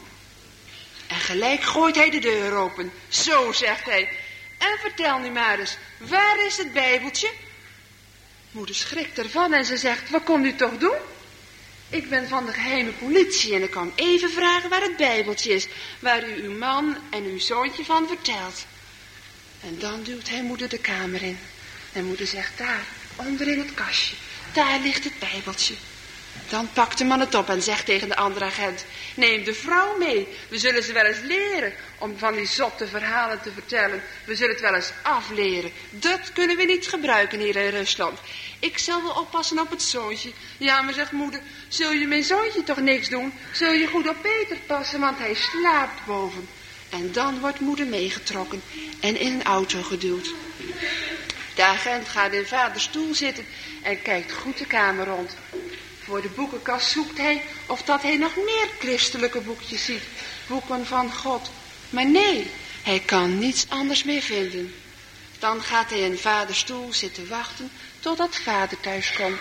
En gelijk gooit hij de deur open. Zo, zegt hij. En vertel nu maar eens, waar is het bijbeltje? Moeder schrikt ervan en ze zegt, wat komt u toch doen? Ik ben van de geheime politie en ik kan even vragen waar het bijbeltje is, waar u uw man en uw zoontje van vertelt. En dan duwt hij moeder de kamer in. En moeder zegt, daar, onder in het kastje, daar ligt het bijbeltje. Dan pakt de man het op en zegt tegen de andere agent, neem de vrouw mee, we zullen ze wel eens leren om van die zotte verhalen te vertellen. We zullen het wel eens afleren. Dat kunnen we niet gebruiken hier in Rusland. Ik zal wel oppassen op het zoontje. Ja, maar zegt moeder, zul je mijn zoontje toch niks doen? Zul je goed op Peter passen, want hij slaapt boven. En dan wordt moeder meegetrokken en in een auto geduwd. De agent gaat in vaders stoel zitten en kijkt goed de kamer rond. Voor de boekenkast zoekt hij of dat hij nog meer christelijke boekjes ziet. Boeken van God. Maar nee, hij kan niets anders meer vinden. Dan gaat hij in vaders stoel zitten wachten totdat vader thuis komt.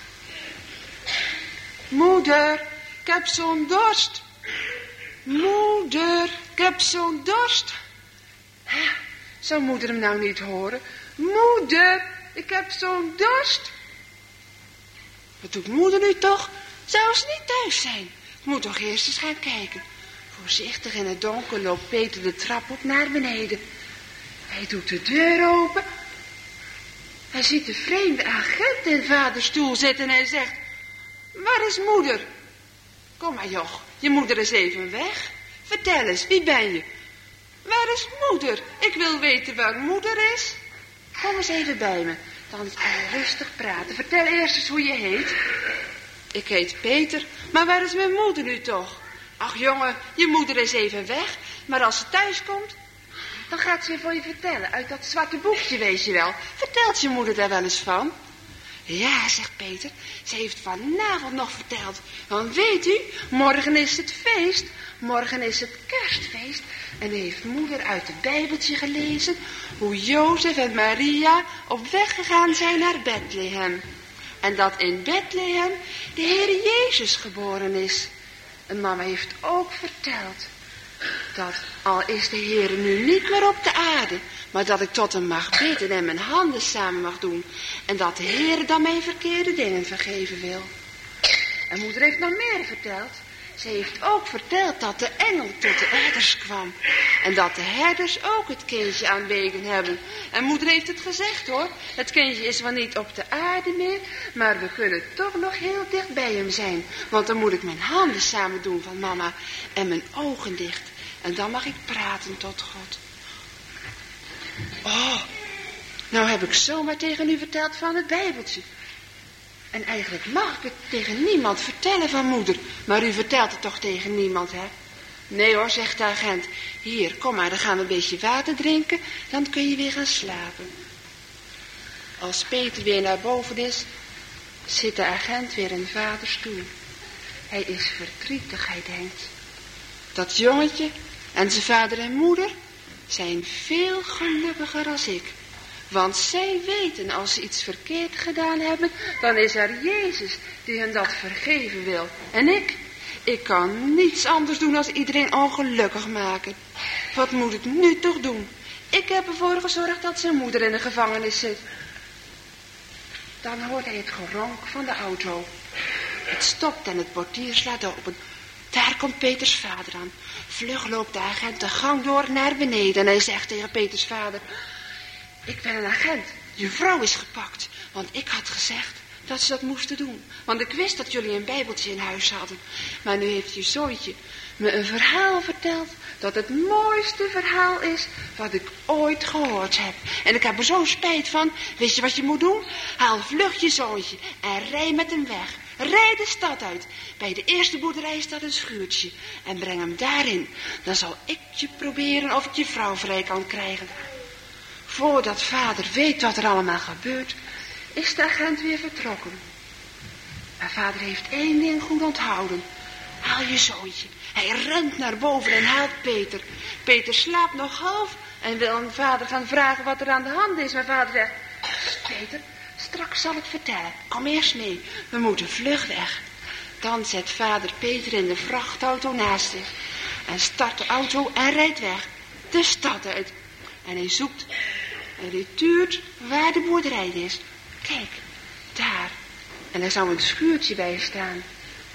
Moeder, ik heb zo'n dorst. Moeder, ik heb zo'n dorst. Zou moeder hem nou niet horen? Moeder, ik heb zo'n dorst. Wat doet moeder nu toch? Zou ze niet thuis zijn? Ik moet toch eerst eens gaan kijken. Voorzichtig in het donker loopt Peter de trap op naar beneden. Hij doet de deur open. Hij ziet de vreemde agent in vaders stoel zitten en hij zegt, waar is moeder? Kom maar joch, je moeder is even weg. Vertel eens, wie ben je? Waar is moeder? Ik wil weten waar moeder is. Kom eens even bij me, dan kan je rustig praten. Vertel eerst eens hoe je heet. Ik heet Peter, maar waar is mijn moeder nu toch? Ach jongen, je moeder is even weg, maar als ze thuis komt, dan gaat ze voor je vertellen. Uit dat zwarte boekje, weet je wel. Vertelt je moeder daar wel eens van? Ja, zegt Peter, ze heeft vanavond nog verteld. Want weet u, morgen is het feest, morgen is het kerstfeest. En heeft moeder uit het Bijbeltje gelezen hoe Jozef en Maria op weg gegaan zijn naar Bethlehem. En dat in Bethlehem de Heer Jezus geboren is. En mama heeft ook verteld dat al is de Heer nu niet meer op de aarde, maar dat ik tot hem mag bidden en mijn handen samen mag doen. En dat de Heer dan mij verkeerde dingen vergeven wil. En moeder heeft nog meer verteld. Ze heeft ook verteld dat de engel tot de herders kwam. En dat de herders ook het kindje aanbeden hebben. En moeder heeft het gezegd hoor. Het kindje is wel niet op de aarde meer. Maar we kunnen toch nog heel dicht bij hem zijn. Want dan moet ik mijn handen samen doen van mama. En mijn ogen dicht. En dan mag ik praten tot God. Oh, nou heb ik zomaar tegen u verteld van het Bijbeltje. En eigenlijk mag ik het tegen niemand vertellen van moeder. Maar u vertelt het toch tegen niemand, hè? Nee hoor, zegt de agent. Hier, kom maar, dan gaan we een beetje water drinken. Dan kun je weer gaan slapen. Als Peter weer naar boven is, zit de agent weer in vaders stoel. Hij is verdrietig, hij denkt. Dat jongetje en zijn vader en moeder zijn veel gelukkiger als ik. Want zij weten, als ze iets verkeerd gedaan hebben, dan is er Jezus die hen dat vergeven wil. En ik kan niets anders doen als iedereen ongelukkig maken. Wat moet ik nu toch doen? Ik heb ervoor gezorgd dat zijn moeder in de gevangenis zit. Dan hoort hij het geronk van de auto. Het stopt en het portier slaat open. Daar komt Peters vader aan. Vlug loopt de agent de gang door naar beneden en hij zegt tegen Peters vader: ik ben een agent. Je vrouw is gepakt. Want ik had gezegd dat ze dat moesten doen. Want ik wist dat jullie een Bijbeltje in huis hadden. Maar nu heeft je zoontje me een verhaal verteld dat het mooiste verhaal is wat ik ooit gehoord heb. En ik heb er zo'n spijt van. Weet je wat je moet doen? Haal vlug je zoontje en rij met hem weg. Rijd de stad uit. Bij de eerste boerderij staat een schuurtje. En breng hem daarin. Dan zal ik je proberen of ik je vrouw vrij kan krijgen. Voordat vader weet wat er allemaal gebeurt, is de agent weer vertrokken. Maar vader heeft één ding goed onthouden. Haal je zoontje. Hij rent naar boven en haalt Peter. Peter slaapt nog half en wil aan vader gaan vragen wat er aan de hand is. Maar vader zegt: Peter, straks zal ik vertellen. Kom eerst mee. We moeten vlug weg. Dan zet vader Peter in de vrachtauto naast zich. En start de auto en rijdt weg. De stad uit. En hij zoekt en hij tuurt waar de boerderij is. Kijk, daar. En daar zou een schuurtje bij staan.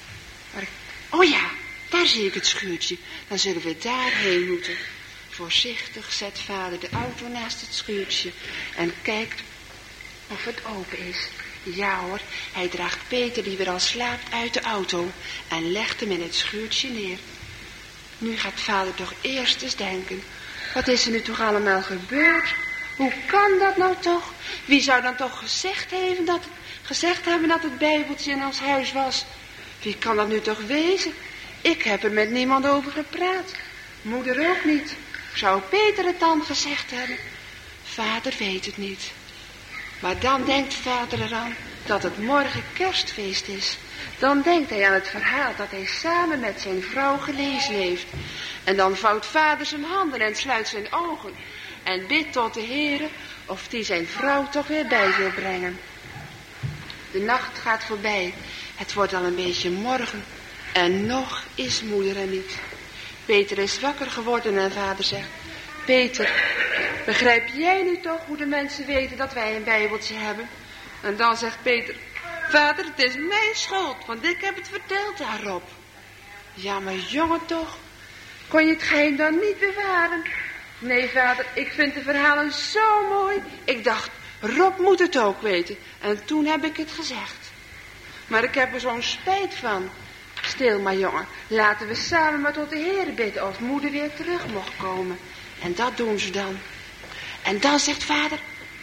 Oh ja, daar zie ik het schuurtje. Dan zullen we daarheen moeten. Voorzichtig zet vader de auto naast het schuurtje en kijkt of het open is. Ja hoor, hij draagt Peter die weer al slaapt uit de auto en legt hem in het schuurtje neer. Nu gaat vader toch eerst eens denken: wat is er nu toch allemaal gebeurd? Hoe kan dat nou toch? Wie zou dan toch gezegd hebben dat het Bijbeltje in ons huis was? Wie kan dat nu toch wezen? Ik heb er met niemand over gepraat. Moeder ook niet. Zou Peter het dan gezegd hebben? Vader weet het niet. Maar dan denkt vader eraan dat het morgen kerstfeest is. Dan denkt hij aan het verhaal dat hij samen met zijn vrouw gelezen heeft. En dan vouwt vader zijn handen en sluit zijn ogen. En bidt tot de Heere of die zijn vrouw toch weer bij wil brengen. De nacht gaat voorbij. Het wordt al een beetje morgen. En nog is moeder er niet. Peter is wakker geworden en vader zegt: Peter, begrijp jij nu toch hoe de mensen weten dat wij een Bijbeltje hebben? En dan zegt Peter: vader, het is mijn schuld, want ik heb het verteld aan Rob. Ja, maar jongen toch, kon je het geheim dan niet bewaren? Nee, vader, ik vind de verhalen zo mooi. Ik dacht, Rob moet het ook weten. En toen heb ik het gezegd. Maar ik heb er zo'n spijt van. Stil maar, jongen. Laten we samen maar tot de Heer bidden of moeder weer terug mocht komen. En dat doen ze dan. En dan zegt vader: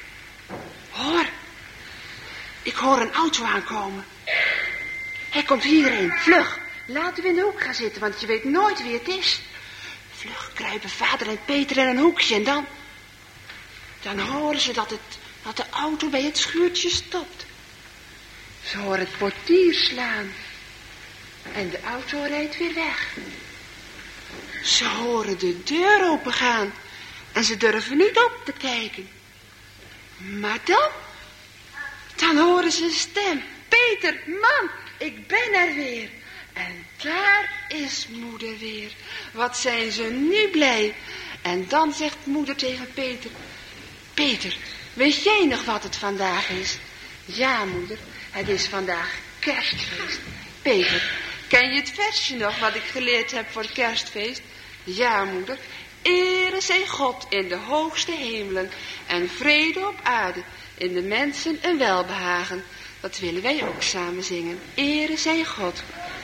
hoor, ik hoor een auto aankomen. Hij komt hierheen, vlug. Laten we in de hoek gaan zitten, want je weet nooit wie het is. Vlug kruipen vader en Peter in een hoekje en dan horen ze dat de auto bij het schuurtje stopt. Ze horen het portier slaan. En de auto rijdt weer weg. Ze horen de deur opengaan. En ze durven niet op te kijken. Maar dan horen ze een stem. Peter, man, ik ben er weer. En daar is moeder weer. Wat zijn ze nu blij. En dan zegt moeder tegen Peter. Peter, weet jij nog wat het vandaag is? Ja, moeder, het is vandaag kerstfeest. Peter, ken je het versje nog wat ik geleerd heb voor het kerstfeest? Ja, moeder. Ere zij God in de hoogste hemelen en vrede op aarde, in de mensen een welbehagen. Dat willen wij ook samen zingen. Ere zij God.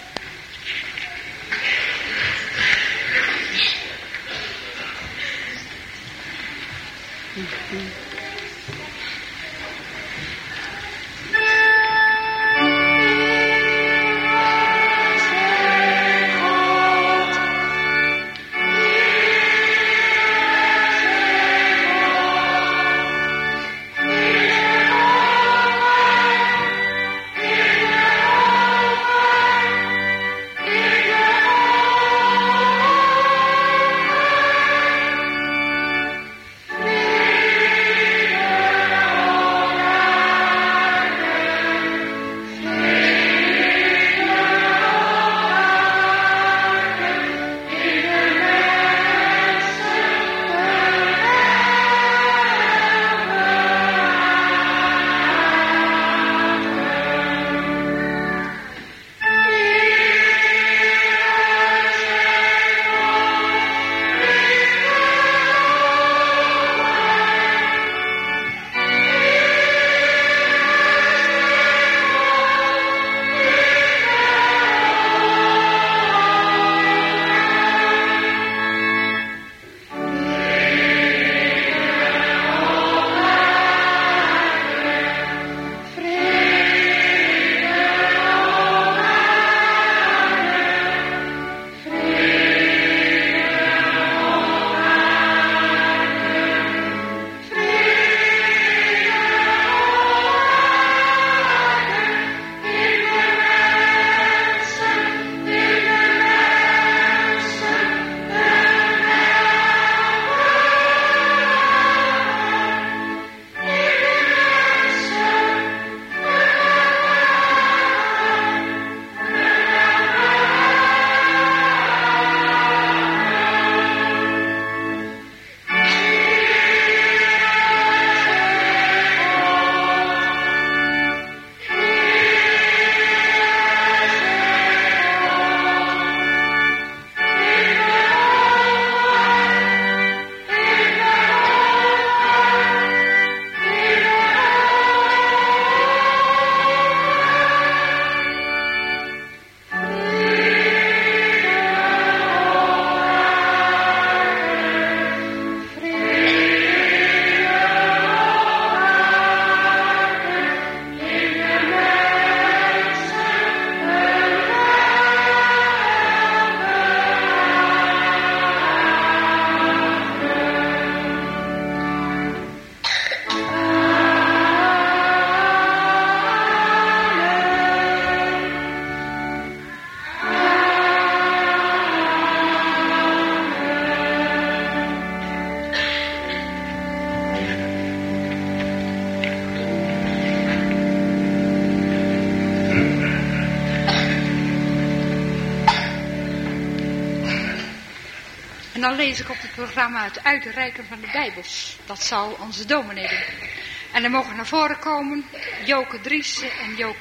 En dan lees ik op het programma het uitreiken van de Bijbels. Dat zal onze dominee doen. En dan mogen naar voren komen Joke Driessen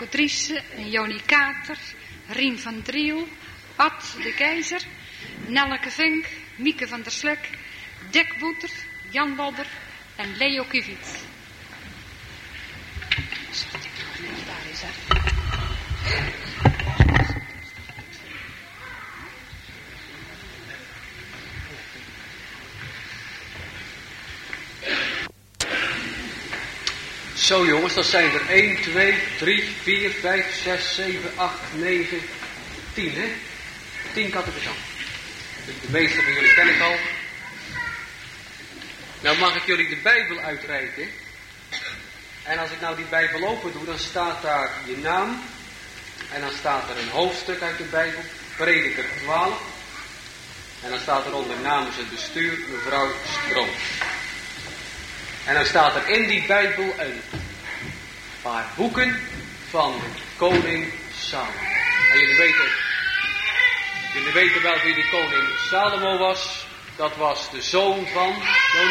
en Joni Kater, Rien van Driel, Ad de Keizer, Nelleke Vink, Mieke van der Slek, Dick Boeter, Jan Lodder en Leo Kiviet. Zo jongens, dat zijn er 1, 2, 3, 4, 5, 6, 7, 8, 9, 10 hè. 10 catechisanten. De meeste van jullie ken ik al. Nou mag ik jullie de Bijbel uitreiken. En als ik nou die Bijbel open doe, dan staat daar je naam. En dan staat er een hoofdstuk uit de Bijbel, Prediker 12. En dan staat er onder namens het bestuur mevrouw Stroom. En dan staat er in die Bijbel een paar boeken van koning Salomo. En jullie weten wel wie die koning Salomo was. Dat was de zoon van,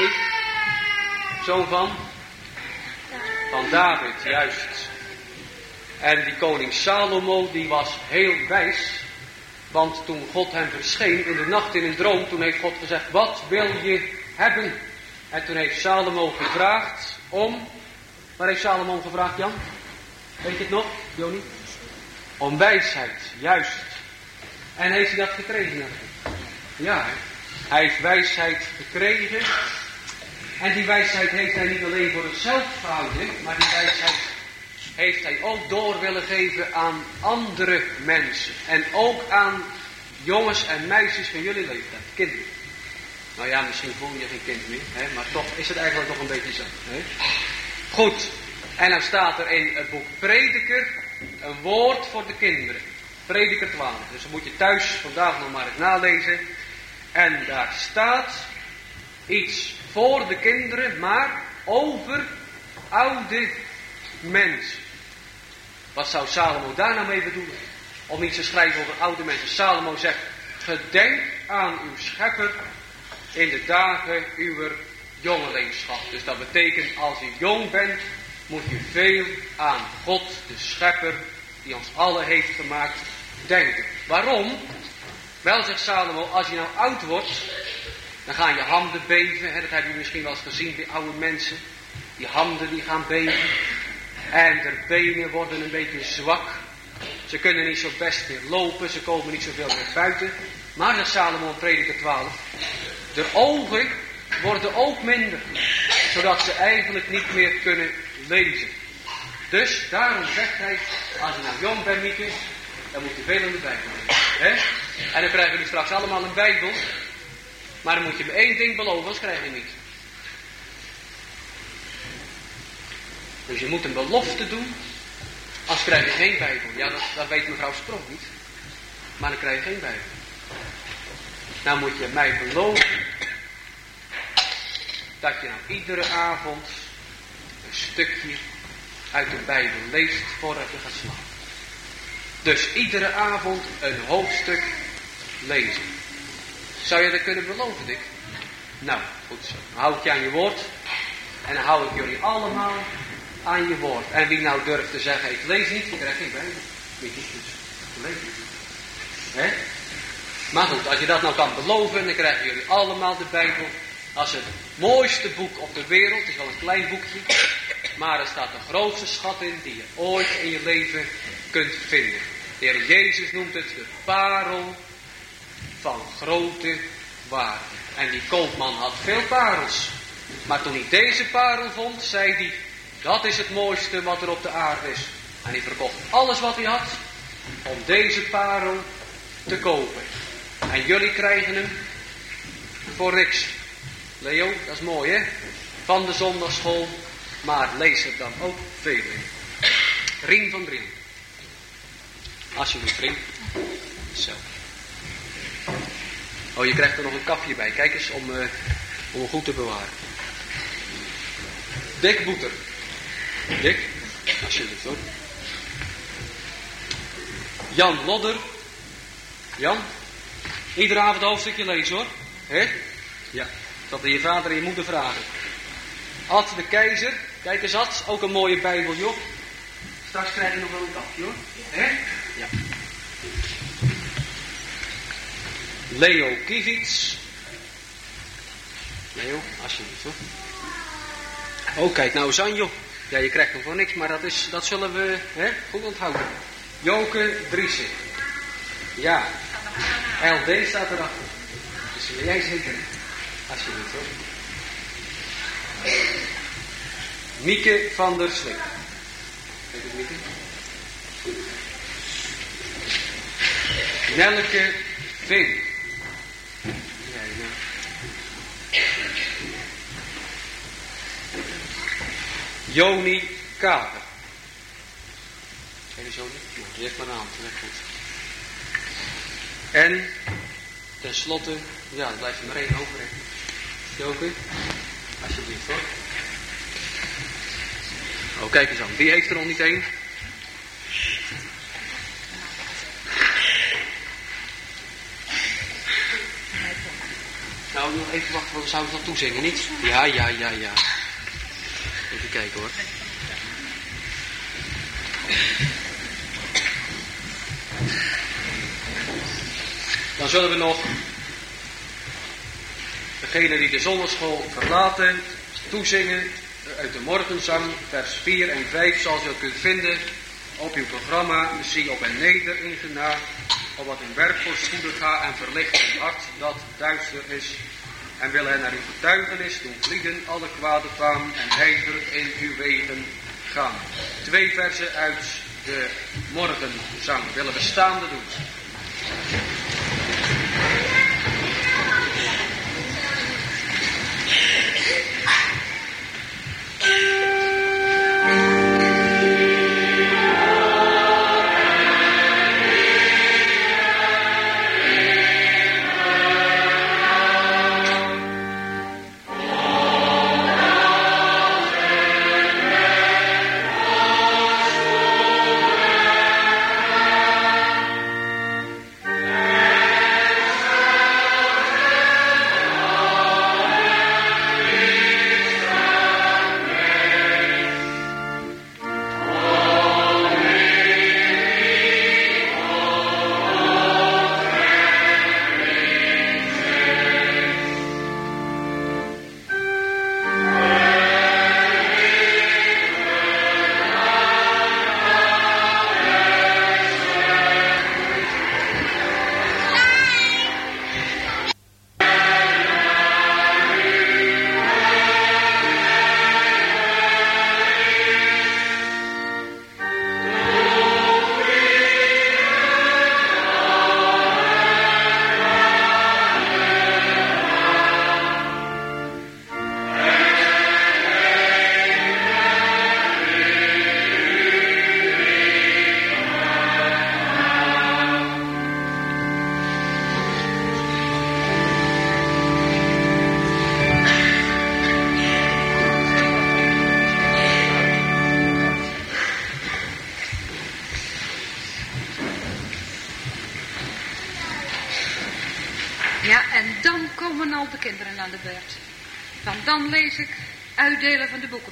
zoon van David, juist. En die koning Salomo, die was heel wijs. Want toen God hem verscheen in de nacht in een droom, toen heeft God gezegd, wat wil je hebben? En toen heeft Salomo gevraagd om, waar heeft Salomo om gevraagd, Jan? Weet je het nog, Joni? Om wijsheid, juist. En heeft hij dat gekregen? Ja, hij heeft wijsheid gekregen. En die wijsheid heeft hij niet alleen voor zichzelf gehouden, maar die wijsheid heeft hij ook door willen geven aan andere mensen. En ook aan jongens en meisjes van jullie leeftijd, kinderen. Nou ja, misschien voel je geen kind meer, hè, maar toch is het eigenlijk nog een beetje zo. Hè? Goed, en dan staat er in het boek Prediker een woord voor de kinderen. Prediker 12, dus dan moet je thuis vandaag nog maar eens nalezen. En daar staat iets voor de kinderen, maar over oude mensen. Wat zou Salomo daar nou mee bedoelen? Om iets te schrijven over oude mensen. Salomo zegt, gedenk aan uw schepper in de dagen uw jongelingschap. Dus dat betekent, als u jong bent, moet je veel aan God, de schepper, die ons allen heeft gemaakt, denken. Waarom? Wel, zegt Salomo, als je nou oud wordt, dan gaan je handen beven. Hè? Dat heb je misschien wel eens gezien bij oude mensen. Die handen die gaan beven. En de benen worden een beetje zwak. Ze kunnen niet zo best meer lopen. Ze komen niet zoveel meer buiten. Maar, zegt Salomo in Prediker 12. De ogen worden ook minder. Zodat ze eigenlijk niet meer kunnen lezen. Dus daarom zegt hij, als je nou jong bent, Mieke, dan moet je veel in de Bijbel lezen. Hè? En dan krijgen jullie straks allemaal een Bijbel. Maar dan moet je me één ding beloven, anders krijg je niet. Dus je moet een belofte doen, anders krijg je geen Bijbel. Ja, dat weet mevrouw Sprong niet. Maar dan krijg je geen Bijbel. Nou moet je mij beloven dat je nou iedere avond een stukje uit de Bijbel leest voordat je gaat slapen. Dus iedere avond een hoofdstuk lezen. Zou je dat kunnen beloven, Dick? Nou, goed zo. Dan hou ik je aan je woord. En dan hou ik jullie allemaal aan je woord. En wie nou durft te zeggen, ik lees niet, die krijgt geen Bijbel. Weet je, dus lees niet. Hè? Maar goed, als je dat nou kan beloven, dan krijgen jullie allemaal de Bijbel. Als het mooiste boek op de wereld. Het is wel een klein boekje. Maar er staat de grootste schat in die je ooit in je leven kunt vinden. De Heer Jezus noemt het de parel van grote waarde. En die koopman had veel parels. Maar toen hij deze parel vond, zei hij, dat is het mooiste wat er op de aarde is. En hij verkocht alles wat hij had om deze parel te kopen. En jullie krijgen hem voor niks. Leo, dat is mooi hè? Van de zondagschool. Maar lees er dan ook veel in. Rien van Drien. Alsjeblieft, Rien. Zo. Oh, je krijgt er nog een kapje bij. Kijk eens, om hem goed te bewaren. Dick Boeter. Dick, alsjeblieft hoor. Jan Lodder. Jan, iedere avond een hoofdstukje lezen hoor. Hè? Ja, dat je vader en je moeder vragen. Ad de Keizer. Kijk eens Ad, ook een mooie Bijbel joh. Straks krijg je nog wel een kapje hoor. Hè? Ja. Leo Kivits. Leo, alsjeblieft hoor. Oh kijk nou Zanjo. Ja je krijgt hem voor niks, maar dat zullen we goed onthouden. Joke Driessen. Ja. LD staat erachter. Dus wil jij zeker. Alsjeblieft hoor. Mieke van der Slik. Kijk eens Mieke. Nelke Veen. Joni kader. Ken je zo niet? Nou, leg maar aan, dat is goed. En tenslotte, ja, er blijft er maar één over. Joke, alsjeblieft hoor. Oh, kijk eens aan. Wie heeft er nog niet één? Nou, nog even wachten, want we zouden het nog toezingen, niet? Ja. Even kijken hoor. Dan zullen we nog degene die de zondagschool verlaten, toezingen uit de morgenzang, vers 4 en 5, zoals u kunt vinden op uw programma. Zie op en neder ingena, op wat hun werk voorspoedig gaat en verlicht een hart dat duister is. En wil hij naar uw getuigenis doen vliegen alle kwade faam en heilig in uw wegen gaan. 2 versen uit de morgenzang willen we staande doen. De kinderen aan de beurt. Want dan lees ik uitdelen van de boeken.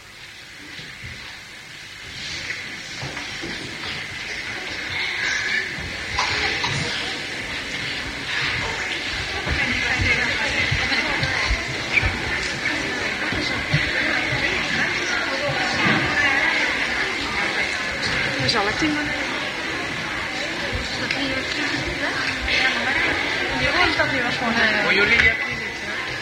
Dan zal ik die maar. Dat nu was gewoon voor jullie heb je niet,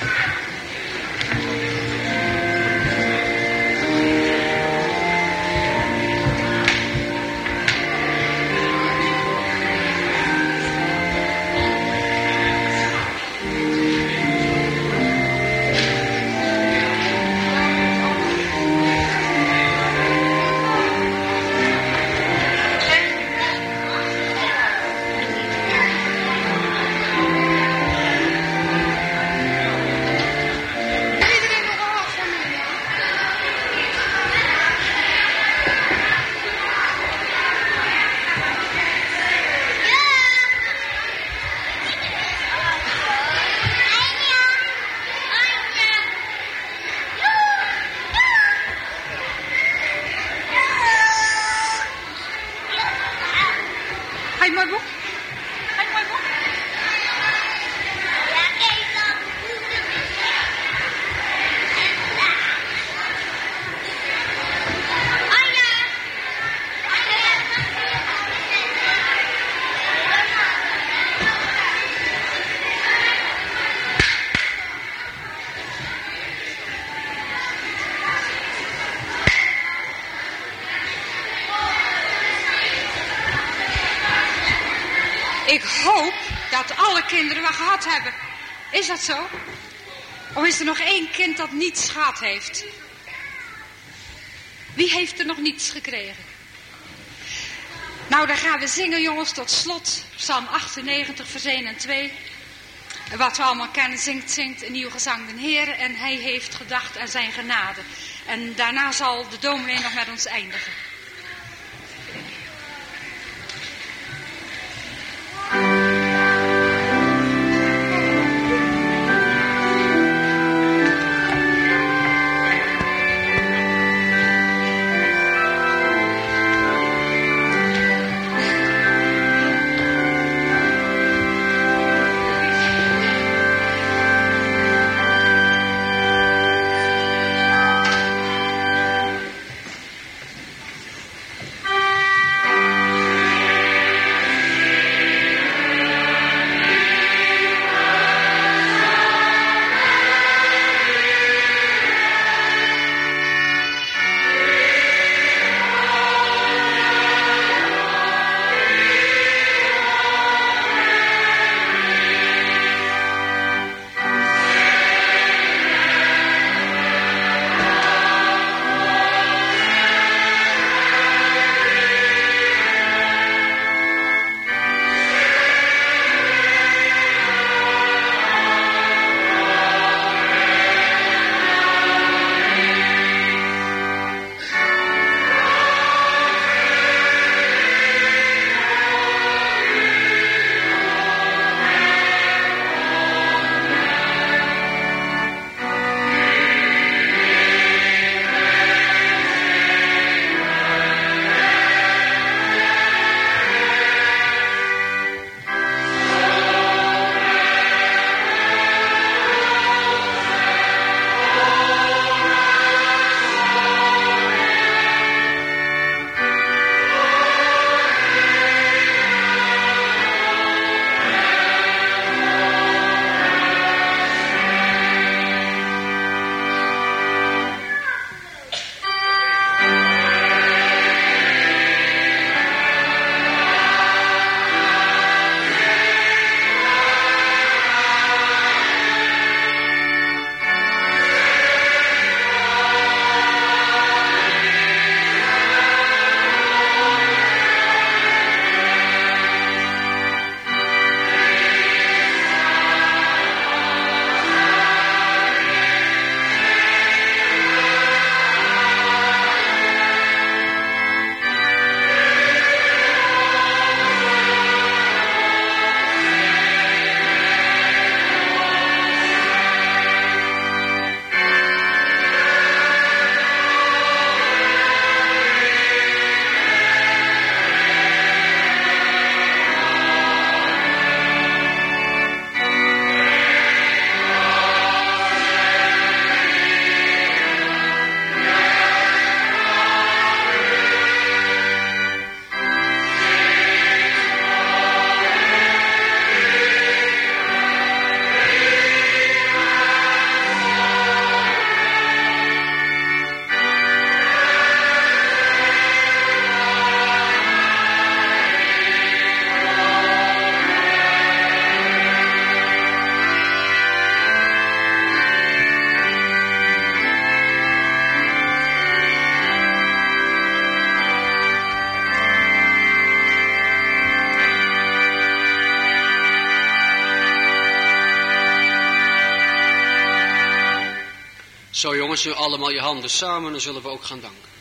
Ik hoop dat alle kinderen wat gehad hebben. Is dat zo? Of is er nog één kind dat niets gehad heeft? Wie heeft er nog niets gekregen? Nou, dan gaan we zingen, jongens, tot slot. Psalm 98, vers 1 en 2. Wat we allemaal kennen, zingt een nieuw gezang den Heer. En hij heeft gedacht aan zijn genade. En daarna zal de dominee nog met ons eindigen. Zo jongens, nu allemaal je handen samen, dan zullen we ook gaan danken.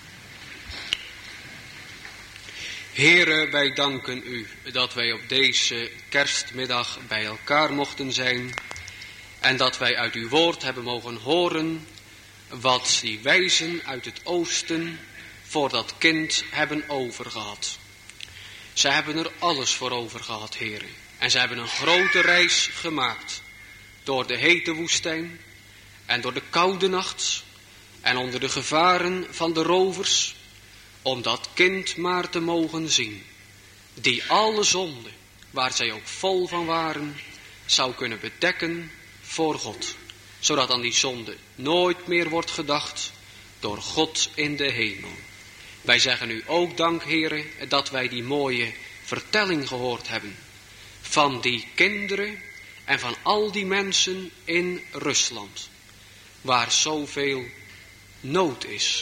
Heere, wij danken u dat wij op deze kerstmiddag bij elkaar mochten zijn. En dat wij uit uw woord hebben mogen horen wat die wijzen uit het oosten voor dat kind hebben overgehad. Zij hebben er alles voor over gehad, Heere. En zij hebben een grote reis gemaakt. Door de hete woestijn en door de koude nacht en onder de gevaren van de rovers. Om dat kind maar te mogen zien. Die alle zonde, waar zij ook vol van waren, zou kunnen bedekken voor God. Zodat aan die zonde nooit meer wordt gedacht door God in de hemel. Wij zeggen u ook dank, Heere, dat wij die mooie vertelling gehoord hebben. Van die kinderen en van al die mensen in Rusland. Waar zoveel nood is.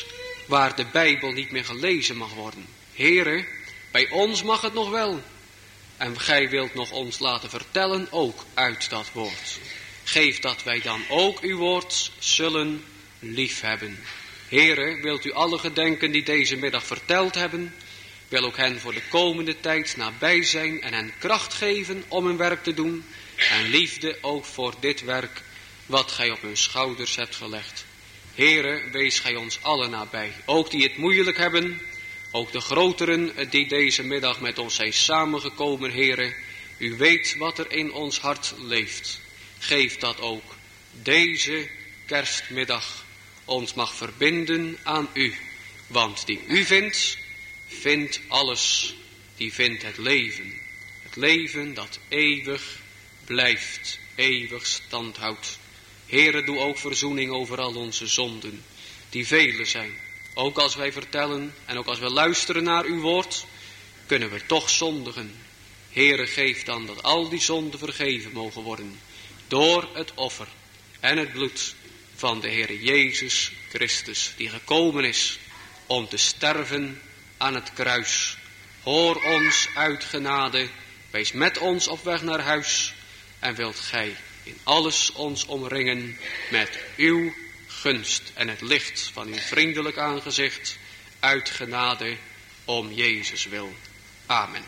waar de Bijbel niet meer gelezen mag worden. Heere, bij ons mag het nog wel. En gij wilt nog ons laten vertellen ook uit dat woord. Geef dat wij dan ook uw woord zullen liefhebben. Heere, wilt u alle gedenken die deze middag verteld hebben, wil ook hen voor de komende tijd nabij zijn en hen kracht geven om hun werk te doen. En liefde ook voor dit werk wat gij op hun schouders hebt gelegd. Heere, wees gij ons allen nabij, ook die het moeilijk hebben, ook de groteren die deze middag met ons zijn samengekomen, Heere. U weet wat er in ons hart leeft. Geef dat ook deze kerstmiddag ons mag verbinden aan u. Want die u vindt, vindt alles. Die vindt het leven. Het leven dat eeuwig blijft, eeuwig stand houdt. Heere, doe ook verzoening over al onze zonden, die vele zijn. Ook als wij vertellen en ook als we luisteren naar uw woord, kunnen we toch zondigen. Heere, geef dan dat al die zonden vergeven mogen worden, door het offer en het bloed van de Heere Jezus Christus, die gekomen is om te sterven aan het kruis. Hoor ons uit genade, wees met ons op weg naar huis en wilt gij in alles ons omringen met uw gunst en het licht van uw vriendelijk aangezicht, uit genade om Jezus wil. Amen.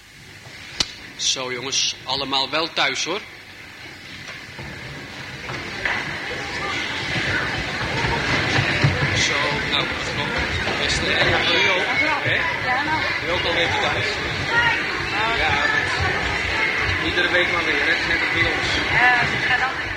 Zo jongens, allemaal wel thuis hoor. Zo, nou, beste, en dan wil je ook, hè? Wil je ook al weten thuis? Ja, iedere week maar weer, hè? Net als bij ons. Ja, ik ga dan